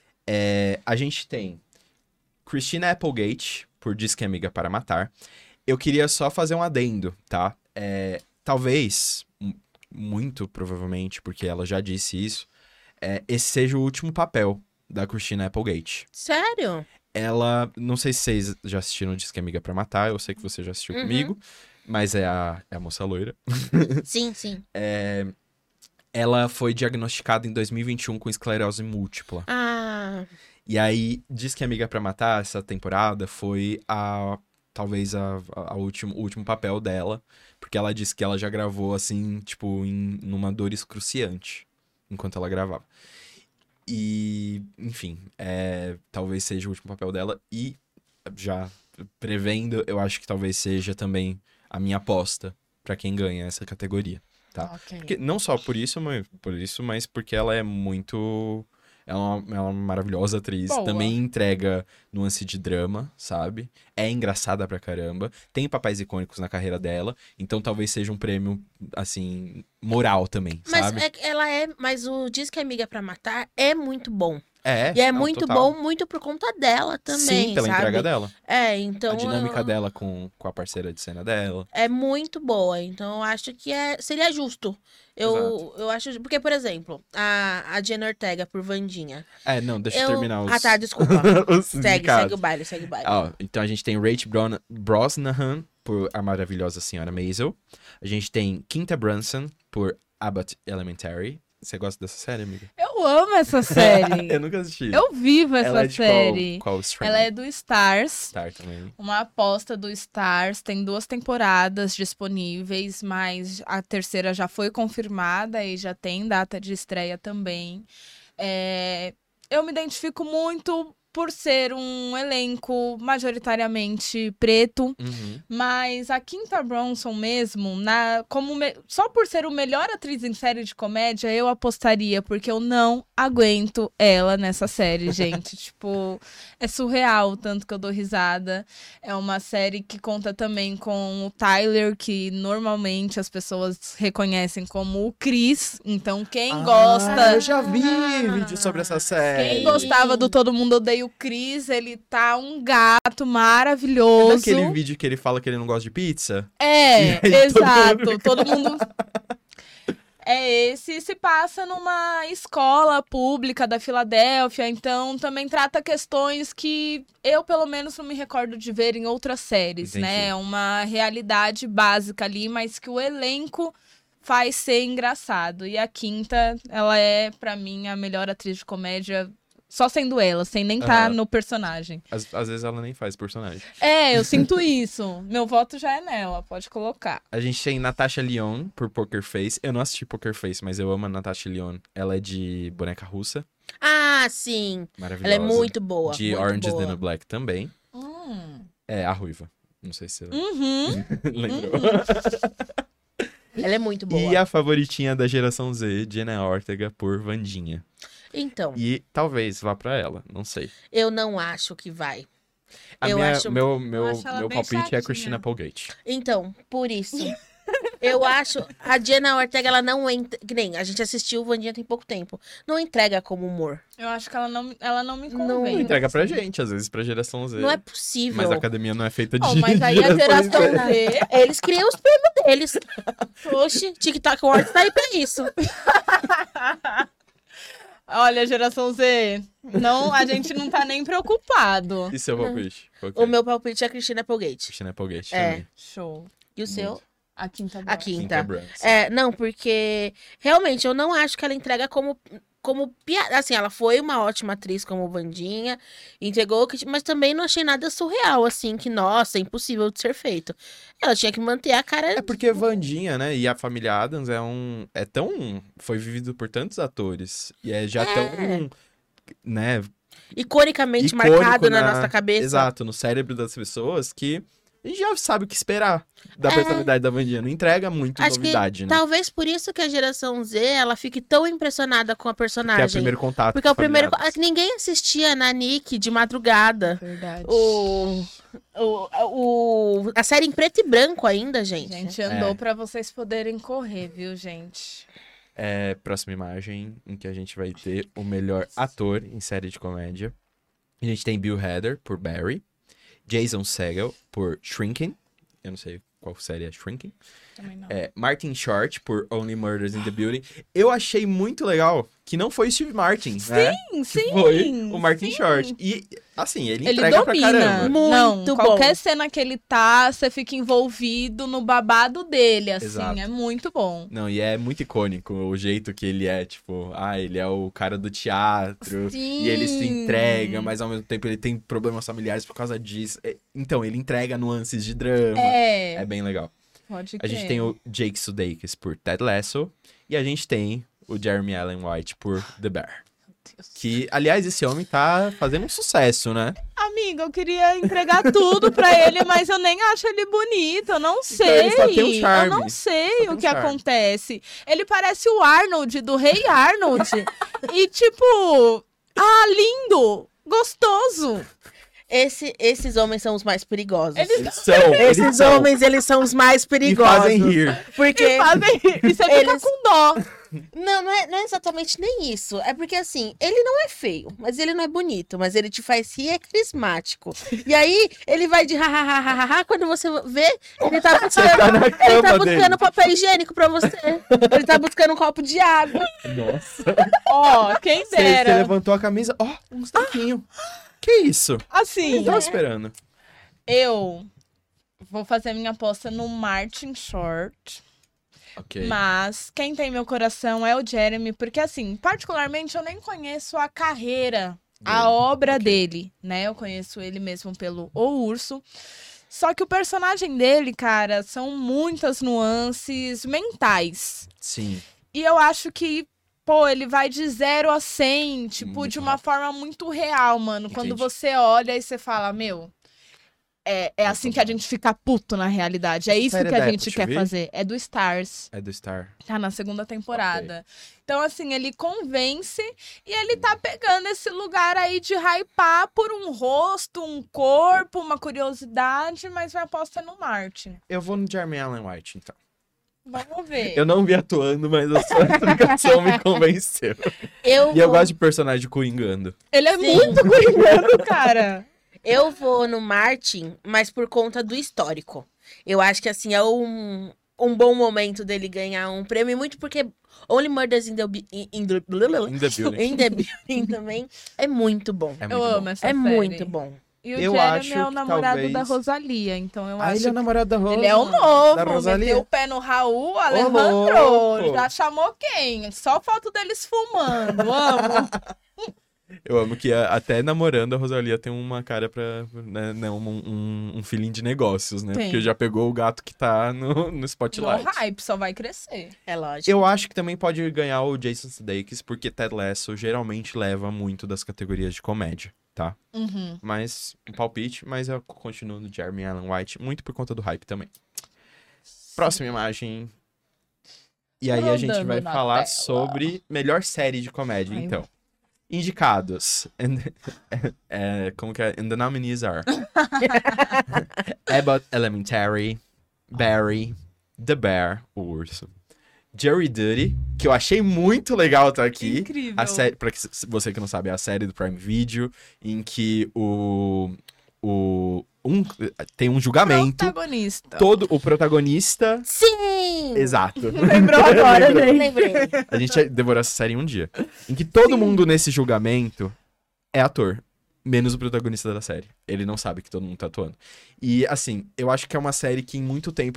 A gente tem Christina Applegate, por Diz que é Amiga para Matar. Eu queria só fazer um adendo, tá? Talvez, muito provavelmente, porque ela já disse isso, esse seja o último papel da Christina Applegate. Sério? Ela, não sei se vocês já assistiram Diz que é Amiga para Matar, eu sei que você já assistiu comigo, mas é a moça loira. Sim, sim. Ela foi diagnosticada em 2021 com esclerose múltipla. Ah, E aí, Diz que é Amiga pra Matar, essa temporada, foi talvez o último papel dela. Porque ela disse que ela já gravou, assim, tipo, numa dor excruciante. Enquanto ela gravava. E, enfim, talvez seja o último papel dela. E, já prevendo, eu acho que talvez seja também a minha aposta pra quem ganha essa categoria, tá? Ok. Porque, não só por isso, mas porque ela é muito... Ela é uma maravilhosa atriz. Boa. Também entrega nuance de drama, sabe? É engraçada pra caramba. Tem papéis icônicos na carreira dela. Então talvez seja um prêmio, assim, moral também, mas sabe? mas o Diz que é Amiga pra Matar é muito bom. E é Não, muito total. bom, muito por conta dela também, Sim, pela sabe? entrega dela. Então... A dinâmica dela com a parceira de cena dela. É muito boa, então eu acho que seria justo. Eu acho... Porque, por exemplo, a Jenna Ortega por Wandinha. Não, deixa eu terminar os... Ah, tá, desculpa. os segue indicados. o baile, segue o baile. Ó, então a gente tem Rachel Brosnahan por A Maravilhosa Senhora Maisel. A gente tem Quinta Brunson por Abbott Elementary. Você gosta dessa série, amiga? Eu amo essa série. Eu nunca assisti. Eu vivo essa Ela é de série. qual stream? Ela é do Stars. Star também. Uma aposta do Stars. Tem 2 temporadas disponíveis, mas a terceira já foi confirmada e já tem data de estreia também. Eu me identifico muito por ser um elenco majoritariamente preto, mas a Quinta Brunson mesmo, só por ser o melhor atriz em série de comédia, eu apostaria, porque eu não aguento ela nessa série, gente. Tipo, é surreal o tanto que eu dou risada. É uma série que conta também com o Tyler, que normalmente as pessoas reconhecem como o Chris. Então, quem gosta... Eu já vi vídeo sobre essa série. Quem gostava do Todo Mundo Odeia o Chris, ele tá um gato maravilhoso. Daquele vídeo que ele fala que ele não gosta de pizza? É, E aí exato. Todo mundo... Esse se passa numa escola pública da Filadélfia, então também trata questões que eu, pelo menos, não me recordo de ver em outras séries, Entendi. né? É uma realidade básica ali, mas que o elenco faz ser engraçado. E a Quinta, ela é, pra mim, a melhor atriz de comédia, só sendo ela, sem nem estar no personagem. Às vezes ela nem faz personagem. Eu sinto isso. Meu voto já é nela, pode colocar. A gente tem Natasha Lyonne por Poker Face. Eu não assisti Poker Face, mas eu amo a Natasha Lyonne. Ela é de Boneca Russa. Ah, sim. Maravilhosa. Ela é muito boa. De muito Orange is boa. the New Black também. É, a Ruiva. Não sei se você lembrou. Ela é muito boa. E a favoritinha da geração Z, Jenna Ortega por Wandinha. Então, E talvez vá pra ela, não sei. eu não acho que vai. Eu Meu acho ela meu bem palpite chatinha. é Christina Applegate. Então, por isso. Eu acho. A Jenna Ortega, ela não entra. Que nem a gente assistiu o Wandinha tem pouco tempo. Não entrega como humor. Eu acho que ela não me Não Não convence. entrega pra gente, às vezes pra geração Z. Não é possível. Mas a academia não é feita de Oh, mas aí a gerações geração Z. Z... Eles criam os prêmios deles. Oxe, TikTok Awards tá aí pra isso. Olha, geração Z, não, a gente não tá nem preocupado. E seu palpite? Qual que O é? meu palpite é a Christina Applegate. Christina Applegate É. também. Show. E o seu? Muito. A quinta A boa. quinta. Brands. Não, porque realmente eu não acho que ela entrega como piada. Assim, ela foi uma ótima atriz como Wandinha, entregou, mas também não achei nada surreal, assim, que, nossa, é impossível de ser feito. Ela tinha que manter a cara. É porque Wandinha, né, e a família Addams é tão... Foi vivido por tantos atores. E é já tão, né... Iconicamente icônico marcado na nossa cabeça. Exato, no cérebro das pessoas que a gente já sabe o que esperar da personalidade da Wandinha. Não entrega muito Acho novidade, que né? talvez por isso que a geração Z, ela fique tão impressionada com a Porque é personagem. o primeiro contato. Porque é o com a primeiro. família Addams. Ninguém assistia na Nick de madrugada. Verdade. A série em preto e branco ainda, gente. Gente, andou pra vocês poderem correr, viu, gente? Próxima imagem, em que a gente vai ter o melhor ator em série de comédia. A gente tem Bill Hader, por Barry. Jason Segel, por Shrinking. Eu não sei qual série é Shrinking. Também não. Martin Short, por Only Murders in the Building. Eu achei muito legal que não foi o Steve Martin, né? Sim, Foi o Martin sim. Short. E, assim, ele Ele entrega pra domina. caramba. Muito bom. Qualquer cena que ele tá, você fica envolvido no babado dele, assim. Exato. É muito bom. Não, e é muito icônico o jeito que ele é, tipo... ele é o cara do teatro. Sim. E ele se entrega, mas ao mesmo tempo ele tem problemas familiares por causa disso. Então, ele entrega nuances de drama. É bem legal. Pode A crer. gente tem o Jake Sudeikis por Ted Lasso. E a gente tem o Jeremy Allen White por The Bear. Que, aliás, esse homem tá fazendo um sucesso, né? Amiga, eu queria entregar tudo pra ele, mas eu nem acho ele bonito. Eu não sei. ele só tem um charme. Eu não sei Só tem o um que charme. acontece. Ele parece o Arnold, do Rei Arnold. E, tipo, lindo, gostoso. Esses homens são os mais perigosos. Eles Eles são os mais E perigosos. fazem rir. Porque. fazem. E você fica Eles- com dó. Não é exatamente nem isso. É porque, assim, ele não é feio, mas ele não é bonito, mas ele te faz rir, é carismático. E aí, ele vai de ha, quando você vê, ele tá buscando, tá na ele cama tá dele. buscando papel higiênico pra você. Ele tá buscando um copo de água. Nossa. Ó, quem Você dera. levantou a camisa. Um destaquinho. Que isso? Assim, Não tava esperando. eu vou fazer minha aposta no Martin Short. Ok. Mas quem tem meu coração é o Jeremy, porque assim, particularmente eu nem conheço a carreira, a Dele. obra dele, né? Eu conheço ele mesmo pelo O Urso. Só que o personagem dele, cara, são muitas nuances mentais. Sim. E eu acho que, pô, ele vai de 0 a 100, tipo, Muito de uma rápido. forma muito real, mano. Quando Entendi. você olha e você fala, meu, é assim que a gente fica puto na realidade. É isso série que a da gente Apple quer TV? fazer. É do Stars. É do Star. Tá na segunda temporada. Então, assim, ele convence e ele tá pegando esse lugar aí de hypar por um rosto, um corpo, uma curiosidade, mas minha aposta é no Martin. Eu vou no Jeremy Allen White, então. Vamos ver. Eu não vi atuando, mas a sua explicação me convenceu. E eu gosto de personagem coringando. Ele é Sim. muito coringando, cara. Eu vou no Martin, mas por conta do histórico. Eu acho que, assim, é um bom momento dele ganhar um prêmio, e muito porque Only Murders in the Building In the Building. in the Building também é muito bom. É muito Eu bom. amo essa É série. muito bom. E o Eu Jeremy acho é o que namorado talvez- da Rosalia, então eu Ah, acho ele é o namorado da Rosa. Ele é o Da novo, Rosalia. meteu o pé no Raul, louco. Alejandro. Já chamou quem? Só foto deles fumando, amo. Eu amo que até namorando a Rosalia tem uma cara pra... Né, um feeling de negócios, né? Tem. Porque já pegou o gato que tá no No spotlight. hype, só vai crescer. É lógico. Eu acho que também pode ganhar o Jason Sudeikis, porque Ted Lasso geralmente leva muito das categorias de comédia, tá? Uhum. Mas, um palpite, mas eu continuo no Jeremy Allen White, muito por conta do hype também. Próxima imagem. E aí a gente Rodando vai na falar tela. sobre melhor série de comédia, Ai, então. Indicados. Como que é? And the nominees are Abbott Elementary, Barry, The Bear, o urso. Jury Duty, que eu achei muito legal estar aqui. Incrível. A série, pra você que não sabe, é a série do Prime Video, em que tem um julgamento. Protagonista. Todo o protagonista. Sim! Exato. Lembrou agora, né? Lembrei. A gente devorou essa série em um dia. Em que todo mundo nesse julgamento é ator. Menos o protagonista da série. Ele não sabe que todo mundo tá atuando. E, assim, eu acho que é uma série que em muito tempo...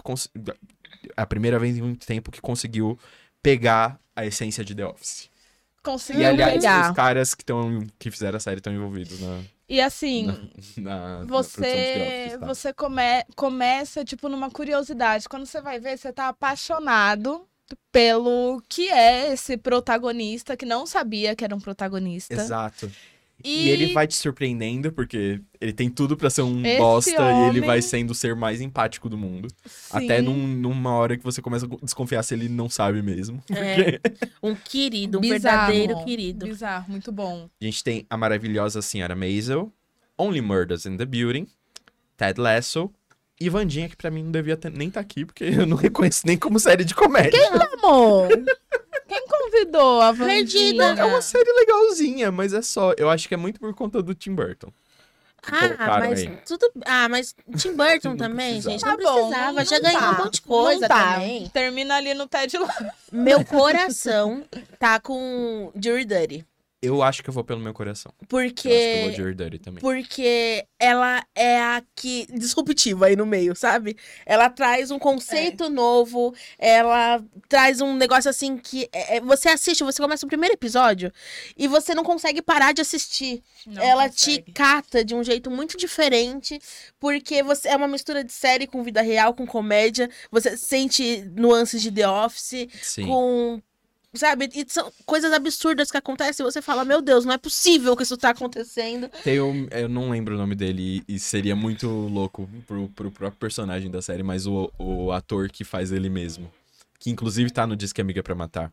A primeira vez em muito tempo que conseguiu pegar a essência de The Office. Conseguiu E, aliás, pegar. os caras que fizeram a série estão envolvidos E assim, na produção de The Office, tá? você começa, tipo, numa curiosidade. Quando você vai ver, você tá apaixonado pelo que é esse protagonista, que não sabia que era um protagonista. Exato. E ele vai te surpreendendo, porque ele tem tudo pra ser um Esse bosta e ele homem- vai sendo o ser mais empático do mundo. Sim. Até numa hora que você começa a desconfiar se ele não sabe mesmo. É, um querido, um Bizarro. verdadeiro querido. Bizarro, muito bom. A gente tem a maravilhosa Senhora Maisel, Only Murders in the Building, Ted Lasso e Wandinha, que pra mim não devia nem estar aqui, porque eu não reconheço nem como série de comédia. Amor, quem convidou a Perdida. Wandinha? É uma série legalzinha, mas é só. Eu acho que é muito por conta do Tim Burton. Colocaram Mas aí. tudo. Mas Tim Burton Não também, precisava. gente. Tá Não bom, precisava. não Já ganhou tá. um monte de coisa Não tá. também. Termina ali no Ted Lasso. Meu coração tá com Jury Duty. Eu acho que eu vou pelo meu coração. Eu acho que eu vou Porque. de Jury Duty também. Porque ela é a que. Disruptiva aí no meio, sabe? Ela traz um conceito novo. Ela traz um negócio assim que. Você assiste, você começa o primeiro episódio e você não consegue parar de assistir. Não Ela consegue. te cata de um jeito muito diferente, porque você é uma mistura de série com vida real, com comédia. Você sente nuances de The Office, Sim. com. Sabe? E são coisas absurdas que acontecem e você fala: Meu Deus, não é possível que isso tá acontecendo. Eu não lembro o nome dele e seria muito louco pro próprio personagem da série, mas o ator que faz ele mesmo. Que inclusive tá no Disque Amiga pra Matar.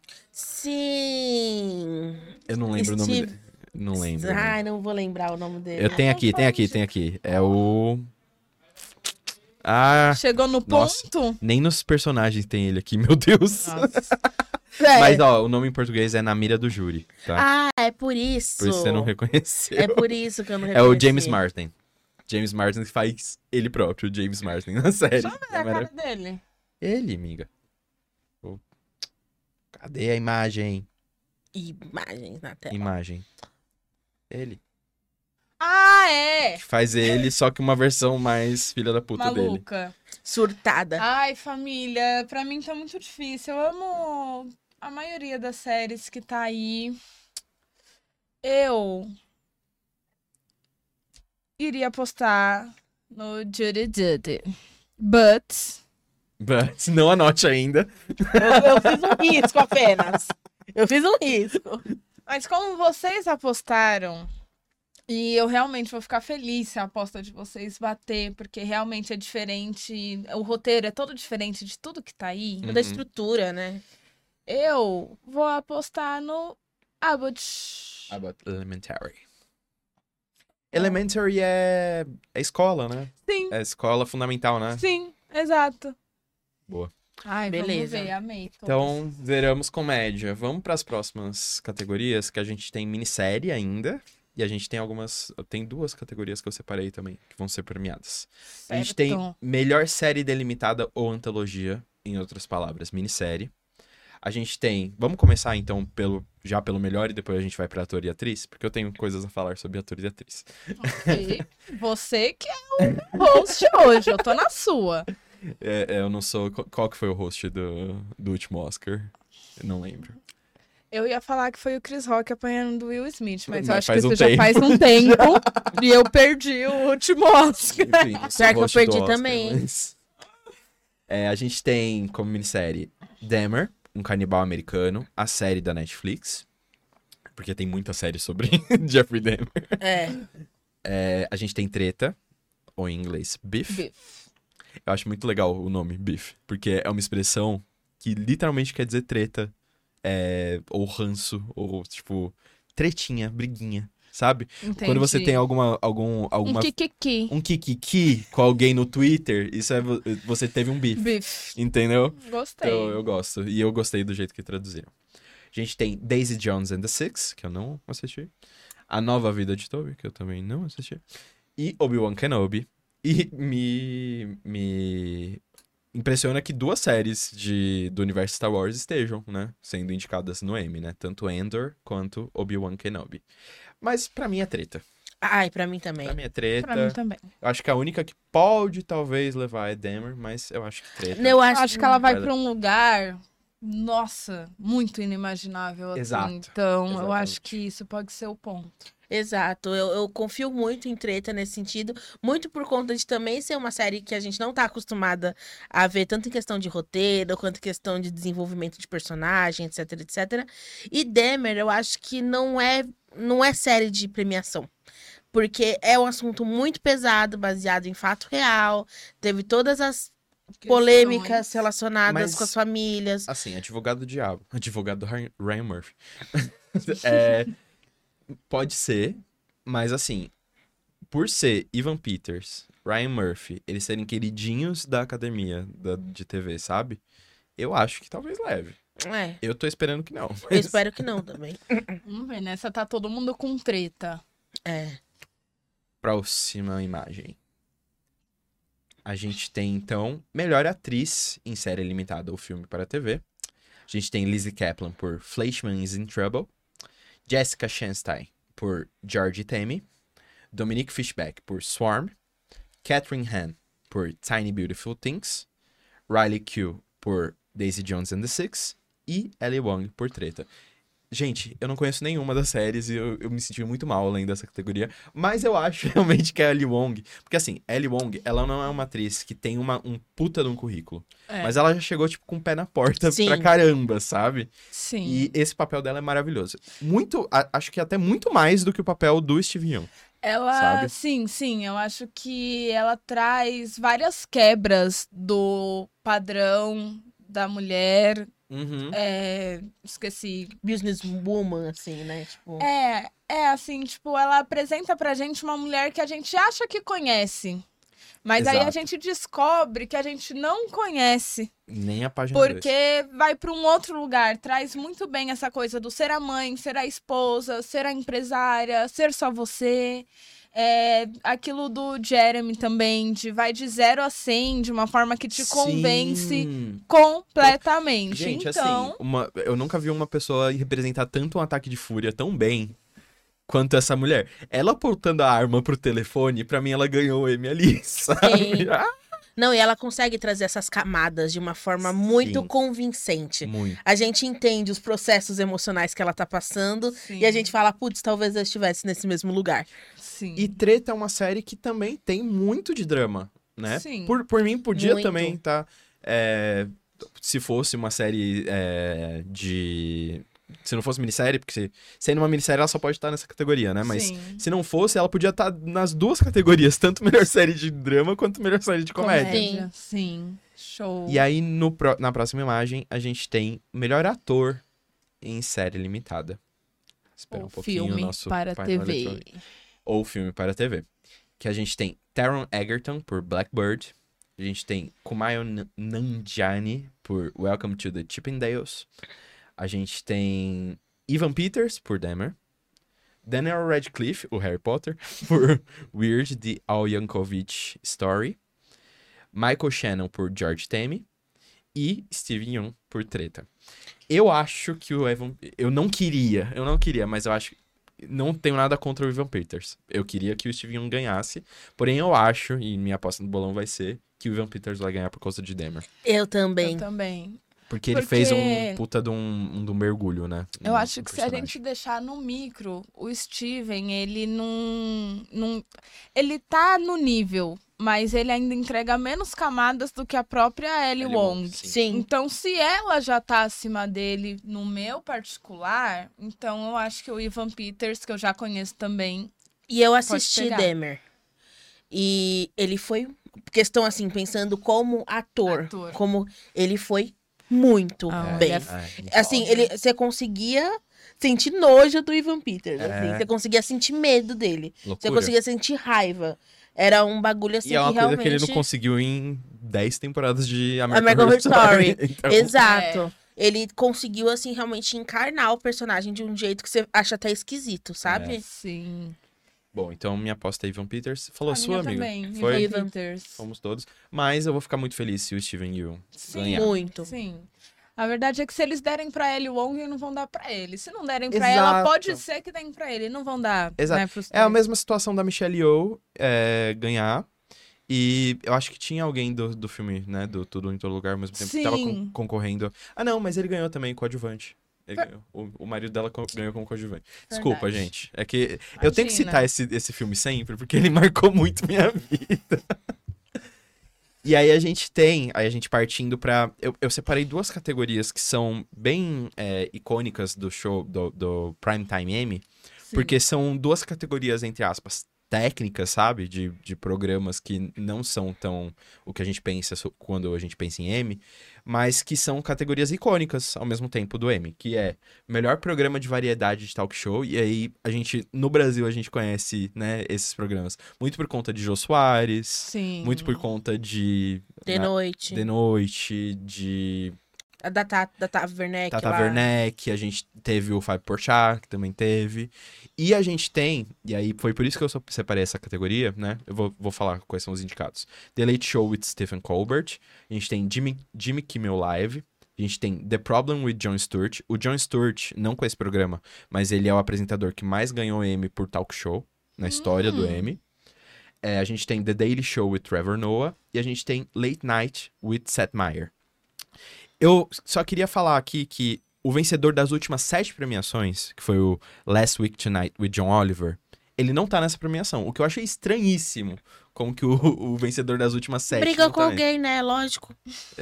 Sim. Eu não lembro o nome Steve- dele. Não lembro. Ai, não vou lembrar o nome dele. Eu tenho aqui. É o. Ah, Chegou no Nossa. ponto? nem nos personagens tem ele aqui, meu Deus. Nossa. É. Mas, ó, o nome em português é Na Mira do Júri, tá? Ah, é por isso. Por isso você não reconheceu. É por isso que eu não É reconheci. o James Martin. James Martin faz ele próprio, o James Martin, na série. Deixa eu ver a cara dele. Ele, amiga. Oh. Cadê a imagem? Imagens na tela. Imagem. Ele. Ah, é! Que faz ele, só que uma versão mais filha da puta dele. Maluca. Surtada. Ai, família, pra mim tá muito difícil. Eu amo a maioria das séries que tá aí. Eu iria apostar no Judy Duty. But But, não anote ainda. Eu fiz um risco apenas. Eu fiz um risco. Mas como vocês apostaram, e eu realmente vou ficar feliz se a aposta de vocês bater, porque realmente é diferente, o roteiro é todo diferente de tudo que tá aí. Da estrutura, né? Eu vou apostar no Abbott. About Elementary. Elementary é escola, né? Sim, É escola fundamental, né? sim, exato. Boa. Ai, Beleza. vamos ver, amei. todas. Então, zeramos comédia. Vamos para as próximas categorias, que a gente tem minissérie ainda. E a gente tem tem 2 categorias que eu separei também, que vão ser premiadas. A gente tem Certo. melhor série delimitada ou antologia, em outras palavras, minissérie. A gente tem... Vamos começar, então, já pelo melhor e depois a gente vai pra ator e atriz, porque eu tenho coisas a falar sobre ator e atriz. Ok. Você que é o host hoje, eu tô na sua. Eu não sou... Qual que foi o host do último Oscar? Eu não lembro. Eu ia falar que foi o Chris Rock apanhando do Will Smith, mas eu Mas acho que faz um isso já tempo. faz um tempo. E eu perdi o último Oscar. Enfim, eu sou Pior que eu host do perdi Oscar, também. mas- a gente tem como minissérie Dahmer, um canibal americano, a série da Netflix. Porque tem muita série sobre Jeffrey Dahmer. A gente tem Treta, ou em inglês, Beef. Beef. Eu acho muito legal o nome Beef, porque é uma expressão que literalmente quer dizer treta, ou ranço, ou tipo, tretinha, briguinha, sabe? Entendi. Quando você tem alguma Um kikiki. um kikiki com alguém no Twitter, isso é você teve um beef, Bife. entendeu? Gostei. Então eu gosto. E eu gostei do jeito que traduziram. A gente tem Daisy Jones and the Six, que eu não assisti. A Nova Vida de Toby, que eu também não assisti. E Obi-Wan Kenobi. E me impressiona que 2 séries do universo Star Wars estejam, né? Sendo indicadas no Emmy, né? Tanto Andor quanto Obi-Wan Kenobi. Mas pra mim é treta. Ai, pra mim também. Pra mim é treta. Pra mim também. Eu acho que a única que pode, talvez, levar é Dahmer, mas eu acho que treta. Eu Acho que ela vai Vai- pra um lugar, nossa, muito inimaginável. Assim. Exato, Então, eu exatamente. acho que isso pode ser o ponto. Exato, eu confio muito em treta nesse sentido, muito por conta de também ser uma série que a gente não tá acostumada a ver, tanto em questão de roteiro, quanto em questão de desenvolvimento de personagem, etc, etc. E Dahmer, eu acho que não é série de premiação. Porque é um assunto muito pesado, baseado em fato real, teve todas as polêmicas Questões. relacionadas Mas- com as famílias. Assim, advogado do diabo. Advogado do Ryan Murphy. Pode ser, mas assim, por ser Evan Peters, Ryan Murphy, eles serem queridinhos da academia de TV, sabe? Eu acho que talvez leve. É, Eu tô esperando que não. eu espero que não também. Vamos ver, nessa tá todo mundo com treta. É. Próxima imagem. A gente tem, então, melhor atriz em série limitada ou filme para TV. A gente tem Lizzie Kaplan por Fleischman is in Trouble. Jessica Chastain por Georgie Tammy. Dominique Fishback por Swarm. Catherine Hahn por Tiny Beautiful Things. Riley Keough por Daisy Jones and the Six. E Ellie Wong por Treta. Gente, eu não conheço nenhuma das séries e eu me senti muito mal além dessa categoria. Mas eu acho realmente que a Ellie Wong... Porque assim, Ellie Wong, ela não é uma atriz que tem um puta de um currículo. É. Mas ela já chegou, tipo, com o pé na porta Sim. pra caramba, sabe? Sim. E esse papel dela é maravilhoso. Acho que até muito mais do que o papel do Steve Yeun. Ela, sabe? sim, eu acho que ela traz várias quebras do padrão da mulher. Uhum. Esqueci. Businesswoman, assim, né? Tipo, Assim, tipo, ela apresenta pra gente uma mulher que a gente acha que conhece. Mas aí a Exato. gente descobre que a gente não conhece. Nem a página 2. Porque vai pra um outro lugar. Traz muito bem essa coisa do ser a mãe, ser a esposa, ser a empresária, ser só você. Aquilo do Jeremy também, vai de 0 a 100 de uma forma que te convence completamente. Gente, então, assim, eu nunca vi uma pessoa representar tanto um ataque de fúria tão bem quanto essa mulher. Ela apontando a arma pro telefone, pra mim ela ganhou o Emmy ali, sabe? Sim. Não, e ela consegue trazer essas camadas de uma forma muito Sim. convincente. Muito. A gente entende os processos emocionais que ela tá passando sim, e a gente fala, putz, talvez eu estivesse nesse mesmo lugar. sim. E Treta é uma série que também tem muito de drama, né? Sim. Por mim, podia Muito. também, tá? Se fosse uma série se não fosse minissérie, porque sendo uma minissérie ela só pode estar nessa categoria, né? Mas Sim. se não fosse, ela podia estar nas 2 categorias, tanto melhor série de drama quanto melhor série de comédia. Sim. Show. E aí, na próxima imagem, a gente tem melhor ator em série limitada. Espera Ou um pouquinho o filme nosso para painel TV. eletrônico. Ou filme para TV. Que a gente tem Taron Egerton por Blackbird. A gente tem Kumail Nanjiani por Welcome to the Chippendales. A gente tem Evan Peters por Dahmer. Daniel Radcliffe, o Harry Potter, por Weird, The Al Yankovic Story. Michael Shannon por George Tammy. E Steve Yeun por Treta. Eu acho que o Evan... Eu não queria, mas eu acho que não tenho nada contra o Evan Peters. Eu queria que o Steve Yeun ganhasse. Porém, eu acho, e minha aposta no bolão vai ser, que o Evan Peters vai ganhar por causa de Dahmer. Eu também. Eu também. Porque ele fez um puta de um mergulho, né? Eu acho no que se a personagem. gente deixar no micro, o Steven, ele não... Ele tá no nível, mas ele ainda entrega menos camadas do que a própria Ellie Wong. sim. Sim. Então, se ela já tá acima dele no meu particular, então eu acho que o Evan Peters, que eu já conheço também... E eu assisti pegar. Dahmer. E ele foi... Questão assim, pensando como ator. Como ele foi muito Ah, bem. ele Assim, você sentir nojo do Evan Peters. É. Assim. Você conseguia sentir medo dele. Você Loucura. conseguia sentir raiva. Era um bagulho assim E é uma que coisa realmente... que ele não conseguiu em 10 temporadas de American Horror Horror Story. Então, Exato. Ele conseguiu, assim, realmente encarnar o personagem de um jeito que você acha até esquisito, sabe? Sim. Bom, então minha aposta é Evan Peters. Falou A sua, minha amiga? também. Foi? Evan Peters. Fomos todos. Mas eu vou ficar muito feliz se o Steven Yeun Sim. ganhar. Muito. Sim. A verdade é que se eles derem pra ele o Wong, não vão dar pra ele. Se não derem pra ela, Exato. pode ser que deem pra ele. Não vão dar, Exato. né, pros É a três. mesma situação da Michelle Yeoh ganhar. E eu acho que tinha alguém do filme, né? Do Tudo em Todo Lugar ao mesmo tempo que tava Sim. concorrendo. Ah, não, mas ele ganhou também coadjuvante. Ele ganhou. O marido dela ganhou como coadjuvante. Desculpa, Verdade. gente. É que eu tenho que Imagina. citar esse filme sempre, porque ele marcou muito minha vida. E aí a gente partindo pra... Eu separei duas categorias que são bem icônicas do show, do Primetime Emmy, Sim. porque são duas categorias, entre aspas, técnicas, sabe? De programas que não são tão o que a gente pensa quando a gente pensa em Emmy, mas que são categorias icônicas ao mesmo tempo do Emmy, que é melhor programa de variedade de talk show, e aí no Brasil a gente conhece, né, esses programas muito por conta de Jô Soares, Sim. muito por conta de De noite. De Noite, de Da Tata Werneck Tata lá. Werneck, a gente teve o Fábio Porchat, que também teve. E a gente tem, e aí foi por isso que eu separei essa categoria, né? Eu vou falar quais são os indicados. The Late Show with Stephen Colbert, a gente tem Jimmy Kimmel Live, a gente tem The Problem with Jon Stewart. O Jon Stewart, não com esse programa, mas ele é o apresentador que mais ganhou Emmy por talk show na história do Emmy. A gente tem The Daily Show with Trevor Noah e a gente tem Late Night with Seth Meyers. Eu só queria falar aqui que o vencedor das últimas 7 premiações, que foi o Last Week Tonight with John Oliver, ele não tá nessa premiação. O que eu achei estranhíssimo, como que o vencedor das últimas 7 Briga não com tá alguém, né? Lógico.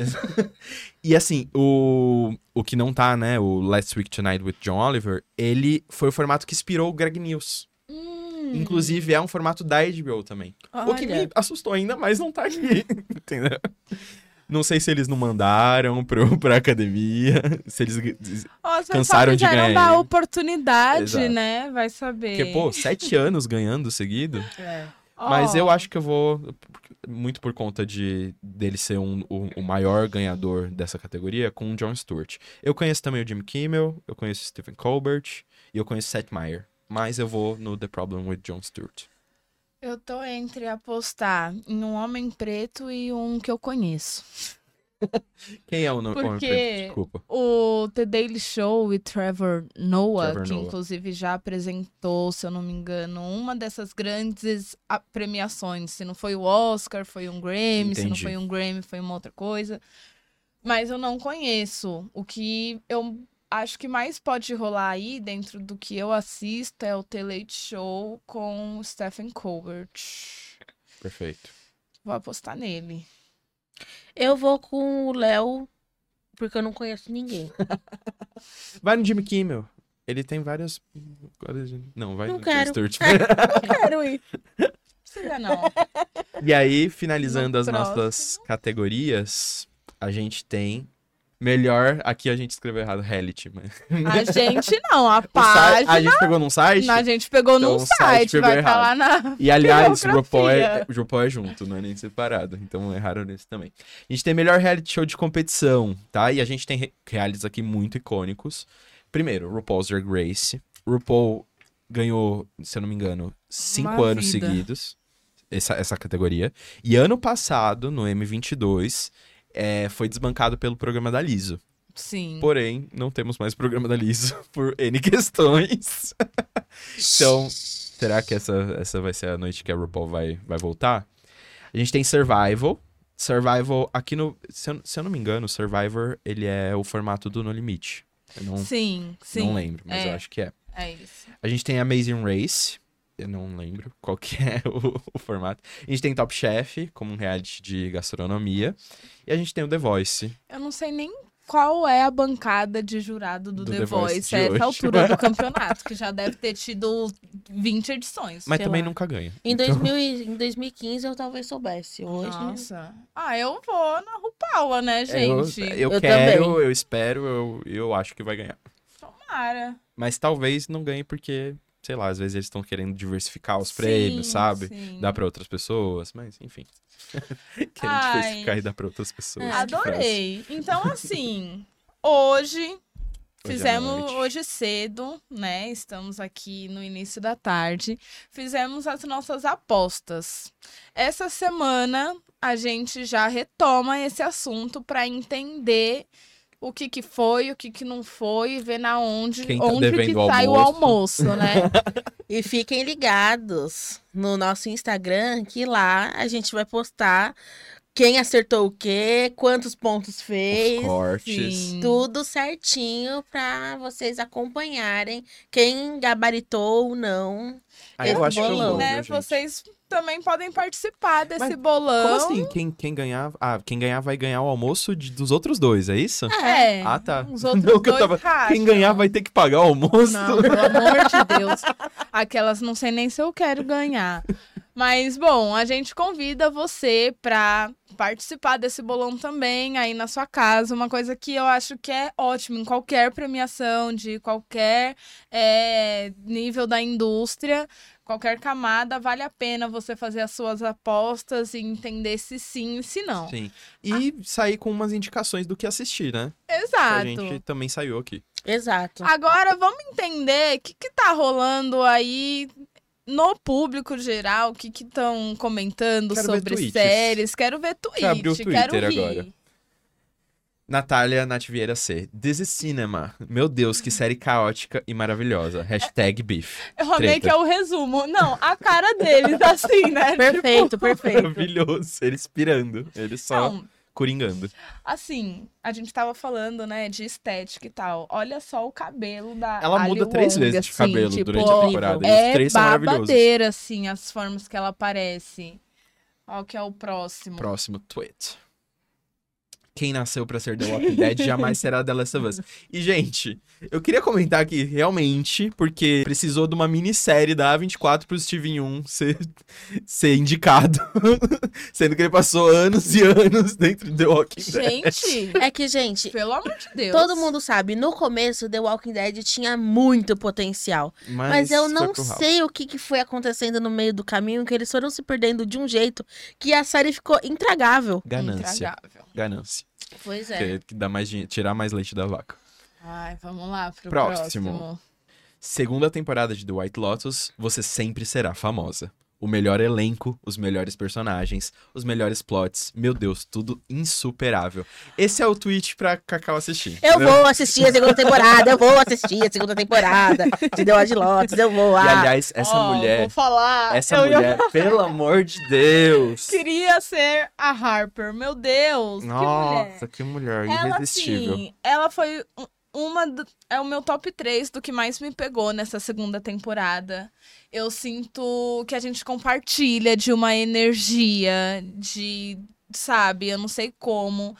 E assim, o que não tá, né, o Last Week Tonight with John Oliver, ele foi o formato que inspirou o Greg News. Inclusive, é um formato da HBO também. O que me Olha. assustou ainda, mas não tá aqui, entendeu? Não sei se eles não mandaram pra academia, se eles... Nossa, cansaram só de quiseram ganhar dar ele. oportunidade, Exato. né? Vai saber. Porque, pô, 7 anos ganhando seguido. É. Mas Ó, eu acho que eu vou, muito por conta dele ser o maior ganhador dessa categoria, com o Jon Stewart. Eu conheço também o Jimmy Kimmel, eu conheço o Stephen Colbert e eu conheço Seth Meyers. Mas eu vou no The Problem with Jon Stewart. eu tô entre apostar em um homem preto e um que eu conheço. Quem é o nome? Porque Desculpa. o The Daily Show with Trevor Noah, Trevor que Noah. inclusive já apresentou, se eu não me engano, uma dessas grandes premiações. Se não foi o Oscar, foi um Grammy. Se não Entendi. foi um Grammy, foi uma outra coisa. Mas eu não conheço. O que eu acho que mais pode rolar aí, dentro do que eu assisto, é o The Late Show com o Stephen Colbert. Perfeito. Vou apostar nele. Eu vou com o Léo, porque eu não conheço ninguém. Vai no Jimmy Kimmel. Ele tem várias... Não, vai Não no Jon quero. Stewart. Não quero ir. Precisa não. E aí, finalizando No as nossas categorias, a gente tem melhor... Aqui a gente escreveu errado, reality. Mas... A gente não, a A página. gente pegou num site? A gente pegou Então, num o site site, pegou vai estar errado. lá na. E aliás, o Bibliografia. RuPaul é junto, não é nem separado. Então erraram nesse também. A gente tem melhor reality show de competição, tá? E a gente tem realities aqui muito icônicos. Primeiro, RuPaul's Drag Race. RuPaul ganhou, se eu não me engano, 5 Uma anos vida. seguidos essa categoria. E ano passado, no M22, foi desbancado pelo programa da Liso. Sim. Porém, não temos mais programa da Liso por N questões. Então, será que essa vai ser a noite que a RuPaul vai voltar? A gente tem Survival. Survival, aqui no... Se eu não me engano, Survivor, ele é o formato do No Limite. Eu não, Sim, sim. não lembro, mas eu acho que é. É isso. A gente tem Amazing Race. Eu não lembro qual que é o formato. A gente tem Top Chef, como um reality de gastronomia. E a gente tem o The Voice. Eu não sei nem qual é a bancada de jurado do The Voice de a hoje. essa altura do campeonato, que já deve ter tido 20 edições. Mas Sei também lá. nunca ganha. Em, Então, 2015 eu talvez soubesse. Hoje. Nossa. Ah, eu vou na RuPaul, né, eu gente? eu Eu quero, também. eu espero, eu acho que vai ganhar. Tomara. Mas talvez não ganhe porque, sei lá, às vezes eles estão querendo diversificar os prêmios, sabe? Sim. Dar pra outras pessoas, mas enfim. Querendo Ai. diversificar e dar pra outras pessoas. que Adorei. Então, assim, hoje à fizemos noite. hoje cedo, né? Estamos aqui no início da tarde. Fizemos as nossas apostas. Essa semana a gente já retoma esse assunto para entender o que foi, o que não foi, e ver onde Quem tá que devendo sai o almoço. almoço, né? E fiquem ligados no nosso Instagram, que lá a gente vai postar quem acertou o quê, quantos pontos Os fez. cortes. Sim. Tudo certinho pra vocês acompanharem quem gabaritou ou não. Ah, eu acho que eu bolão, vou, né? viu, gente? Vocês também podem participar desse Mas bolão. Como assim? Quem ganhar... Ah, quem ganhar vai ganhar o almoço dos outros dois, é isso? É. Ah, tá. Os outros Não, que eu dois tava... racham. Quem ganhar vai ter que pagar o almoço. Não, pelo amor de Deus. Aquelas não sei nem se eu quero ganhar. Mas, bom, a gente convida você pra participar desse bolão também aí na sua casa. Uma coisa que eu acho que é ótimo em qualquer premiação, de qualquer nível da indústria, qualquer camada, vale a pena você fazer as suas apostas e entender se sim e se não. Sim. E sair com umas indicações do que assistir, né? Que Exato. a gente também saiu aqui. Exato. Agora, vamos entender o que tá rolando aí no público geral, o que estão comentando Quero ver sobre tweets. séries. Quero ver tweet, abrir o quero Twitter rir. agora. Natália Nath Vieira C. This is cinema. Meu Deus, que série caótica e maravilhosa. Hashtag beef. Eu amei Treta. que é o resumo. Não, a cara deles, assim, né? Perfeito, perfeito. Maravilhoso. Eles pirando. Eles só Não, coringando. assim, a gente tava falando, né, de estética e tal. Olha só o cabelo da Ela Ali muda 3 Wong, vezes de assim, cabelo tipo, durante a temporada. E os É 3 são maravilhosos. babadeira, assim, as formas que ela aparece. Qual que é o próximo? Próximo tweet. Quem nasceu pra ser The Walking Dead jamais será The Last of Us. E, gente, eu queria comentar aqui, realmente, porque precisou de uma minissérie da A24 pro Steven Yeun ser indicado. Sendo que ele passou anos e anos dentro de The Walking Dead. Gente, É que, gente, pelo amor de Deus. todo mundo sabe, no começo The Walking Dead tinha muito potencial. Mas eu foi não pro ralo. sei o que foi acontecendo no meio do caminho, que eles foram se perdendo de um jeito que a série ficou intragável. Ganância. Intragável. Ganância. Pois é. Que dá mais dinheiro, tirar mais leite da vaca. Ai, vamos lá pro Próximo. próximo. Segunda temporada de The White Lotus, você sempre será famosa. O melhor elenco, os melhores personagens, os melhores plots. Meu Deus, tudo insuperável. Esse é o tweet pra Cacau assistir. Eu entendeu? vou assistir a segunda temporada, eu vou assistir a segunda temporada de The White Lotus, eu vou. E aliás, essa Ó, mulher, Vou falar. essa eu mulher, pelo amor de Deus. queria ser a Harper. Meu Deus, Nossa, que mulher que mulher. Ela, irresistível. assim, ela foi é o meu top 3 do que mais me pegou nessa segunda temporada. Eu sinto que a gente compartilha de uma energia, sabe, eu não sei como,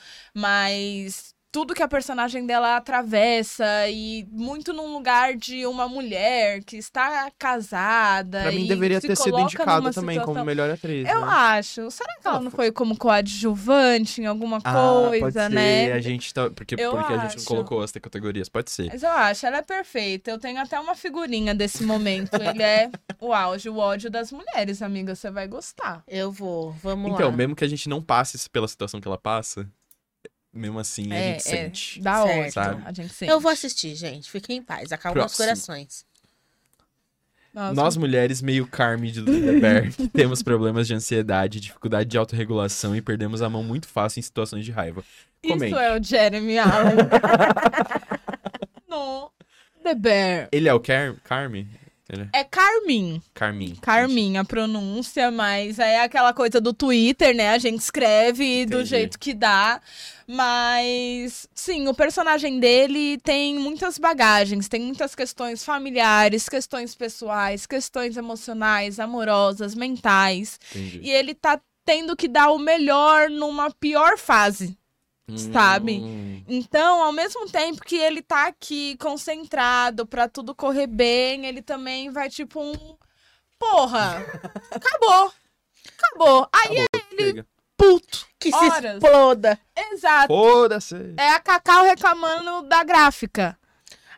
mas tudo que a personagem dela atravessa e muito num lugar de uma mulher que está casada. Pra mim e deveria se ter sido coloca indicada numa também situação... como melhor atriz. Eu né? acho. Será que ela não foi como coadjuvante em alguma Pode coisa, ser. né? A gente tá, porque Eu a gente não acho. colocou as categorias, pode ser. Mas eu acho, ela é perfeita. Eu tenho até uma figurinha desse momento. Ele é o auge, o ódio das mulheres, amiga. Você vai gostar. Eu vou, vamos Então, lá. mesmo que a gente não passe pela situação que ela passa, mesmo assim a gente sente. Dá Certo. ódio, Sabe? a gente sente. Eu vou assistir, gente. Fiquem em paz, acalma os Próximo. corações. Nossa, Nós mulheres meio Carme de The Bear, que temos problemas de ansiedade, dificuldade de autorregulação e perdemos a mão muito fácil em situações de raiva. Comente. isso é o Jeremy Allen. No The Bear. Ele é o Carme? Ele É Carmin. Carmin. Carmin, a pronúncia, mas é aquela coisa do Twitter, né? A gente escreve do Entendi. jeito que dá. Mas, sim, o personagem dele tem muitas bagagens, tem muitas questões familiares, questões pessoais, questões emocionais, amorosas, mentais. Entendi. E ele tá tendo que dar o melhor numa pior fase. sabe? Então, ao mesmo tempo que ele tá aqui concentrado pra tudo correr bem, ele também vai tipo porra, acabou. Aí Chega. Puto. Que se Horas. exploda. exato. Foda-se. É a Cacau reclamando da gráfica.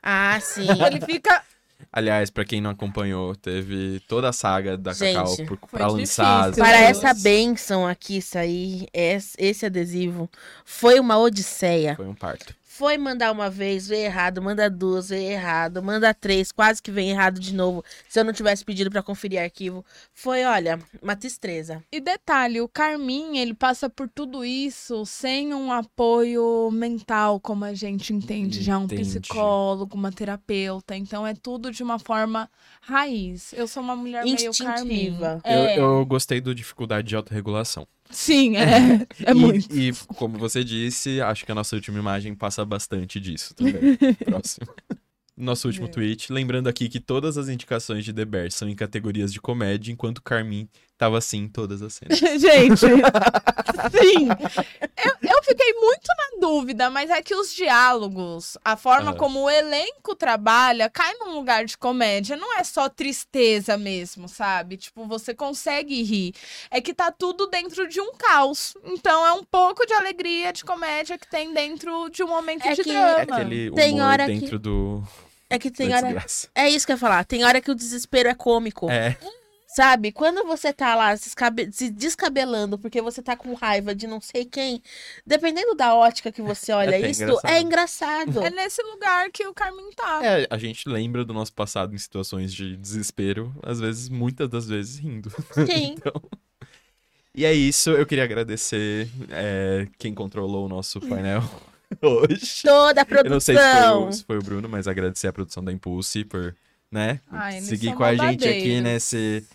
Ah, sim. Ele fica... Aliás, pra quem não acompanhou, teve toda a saga da Gente, Cacau foi pra lançar. difícil. Para Deus. essa bênção aqui sair, esse adesivo, foi uma odisseia. Foi um parto. Foi mandar uma vez, veio errado, manda duas, veio errado, manda três, quase que vem errado de novo. Se eu não tivesse pedido pra conferir arquivo. Foi, olha, uma tristeza. E detalhe, o Carmin, ele passa por tudo isso sem um apoio mental, como a gente entende. Já um Entendi. psicólogo, uma terapeuta. Então, é tudo de uma forma raiz. Eu sou uma mulher meio Carmin. Instintiva. Eu gostei do dificuldade de autorregulação. Sim, é muito. E como você disse, acho que a nossa última imagem passa bastante disso também. Próximo. Nosso último tweet, lembrando aqui que todas as indicações de The Bear são em categorias de comédia, enquanto Carmin tava assim em todas as cenas. Gente, sim. Eu fiquei muito na dúvida, mas é que os diálogos, a forma como o elenco trabalha, cai num lugar de comédia. Não é só tristeza mesmo, sabe? Tipo, você consegue rir. É que tá tudo dentro de um caos. Então é um pouco de alegria, de comédia que tem dentro de um momento É de que- drama. É aquele humor Tem hora que- dentro do... É que tem da hora. desgraça. É isso que eu ia falar. Tem hora que o desespero é cômico. É, Sabe? Quando você tá lá se descabelando porque você tá com raiva de não sei quem, dependendo da ótica que você olha até isso, engraçado. é engraçado. É nesse lugar que o Carmin tá. a gente lembra do nosso passado em situações de desespero, às vezes, muitas das vezes, rindo. Sim. Então... E é isso, eu queria agradecer quem controlou o nosso painel hoje. Toda a Eu não sei produção. se foi o Bruno, mas agradecer a produção da Impulse por, né, Ai, eles seguir são com a gente aqui malvadeiros.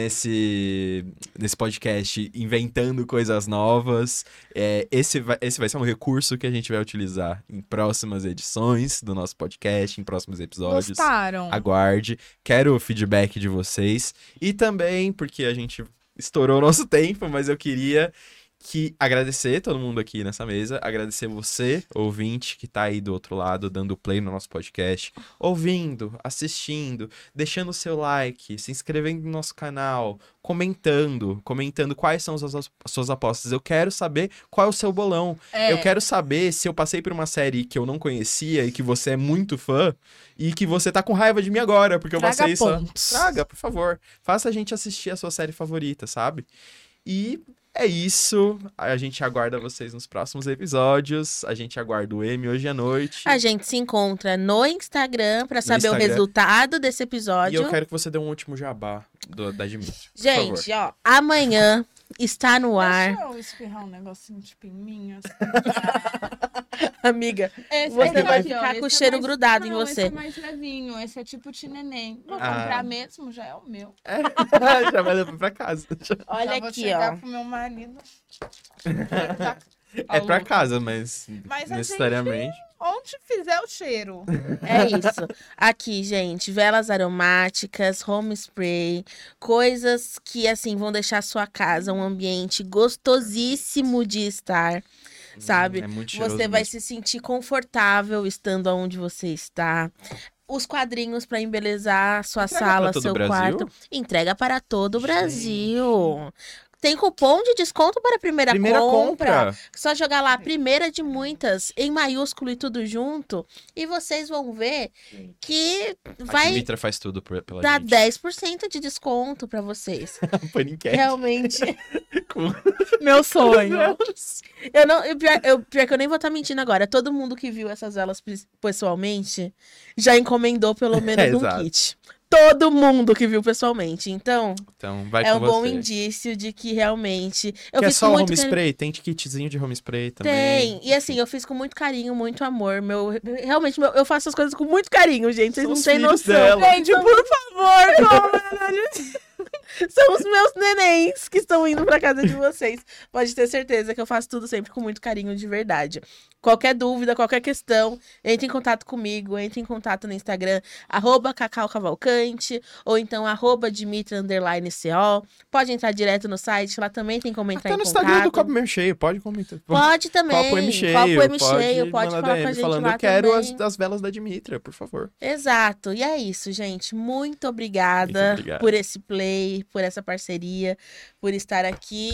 nesse podcast, inventando coisas novas. Esse vai ser um recurso que a gente vai utilizar em próximas edições do nosso podcast, em próximos episódios. Gostaram? Aguarde. Quero o feedback de vocês. E também, porque a gente estourou o nosso tempo, mas eu queria agradecer todo mundo aqui nessa mesa, agradecer você, ouvinte, que tá aí do outro lado, dando play no nosso podcast, ouvindo, assistindo, deixando o seu like, se inscrevendo no nosso canal, comentando quais são as suas apostas. Eu quero saber qual é o seu bolão. É. Eu quero saber se eu passei por uma série que eu não conhecia e que você é muito fã e que você tá com raiva de mim agora, porque eu Traga passei só. pontos. Traga, por favor. Faça a gente assistir a sua série favorita, sabe? E é isso. A gente aguarda vocês nos próximos episódios. A gente aguarda o M hoje à noite. A gente se encontra no Instagram pra saber o Instagram. resultado desse E episódio. eu quero que você dê um último jabá da Dimitri. por Gente, favor. ó, amanhã está no ar. Deixa eu espirrar um negocinho tipo em mim. Assim. Amiga, Esse Você aqui, vai ó, ficar esse com o é cheiro mais- grudado em Não, você. Esse é mais levinho, esse é tipo neném. Vou Ah. comprar mesmo, já é o meu. Já vai levar pra casa. olha já vou aqui, chegar ó. pro meu marido. É pra casa, mas Mas a necessariamente. Onde fizer o cheiro. É isso. Aqui, gente, velas aromáticas, home spray, coisas que, assim, vão deixar a sua casa um ambiente gostosíssimo de estar, sabe? É muito cheiroso Você vai mesmo. se sentir confortável estando onde você está. Os quadrinhos para embelezar sua Entrega sala, pra todo seu o Brasil? quarto. Entrega para todo o Gente. Brasil. Tem cupom de desconto para a primeira compra. Só jogar lá, primeira de muitas, em maiúsculo e tudo junto. E vocês vão ver que A vai Dimitra faz tudo pela dar gente. 10% de desconto para vocês. Paniquete. Realmente. Com- Meu sonho. Pior que eu nem vou estar mentindo agora. Todo mundo que viu essas velas pessoalmente já encomendou pelo menos um exato. kit. Todo mundo que viu pessoalmente. Então, Então, vai é com um bom você. indício de que realmente. Eu Quer fiz só com o muito home carinho. spray? Tem kitzinho de home spray também. Tem. E assim, eu fiz com muito carinho, muito amor. Realmente, eu faço as coisas com muito carinho, gente. Vocês São não os têm filhos noção. dela. Gente, por favor, são os meus nenéns que estão indo pra casa de vocês. Pode ter certeza que eu faço tudo sempre com muito carinho de verdade. Qualquer dúvida, qualquer questão, entre em contato comigo, entre em contato no Instagram, @cacaucavalcante, ou então @Dimitra_CO. Pode entrar direto no site, lá também tem como entrar Até em no contato. Instagram do Copo Meio Cheio, pode comentar. Pode também. Copo M cheio, Copo M cheio, pode mandar falar DM com a gente falando, lá eu quero também. as velas da Dimitra, por favor. Exato. E é isso, gente. Muito obrigada Muito obrigado. por esse play, por essa parceria, por estar aqui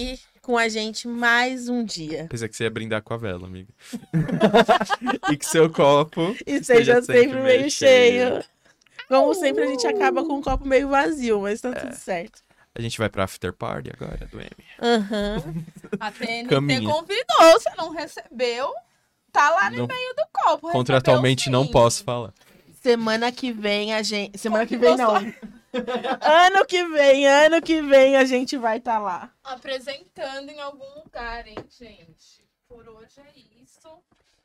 com a gente mais um dia. Pensei que você ia brindar com a vela, amiga. E que seu copo E seja sempre meio cheio. Como sempre, a gente acaba com um copo meio vazio, mas tá tudo certo. A gente vai pra after party agora, do M. Aham. A TNT Caminha. convidou, você não recebeu. Tá lá no Não- meio do copo. Contratualmente recebeu não sim. posso falar. Semana que vem a gente... Semana que vem não. Ano que vem a gente vai estar lá. Apresentando em algum lugar, hein, gente? Por hoje é isso.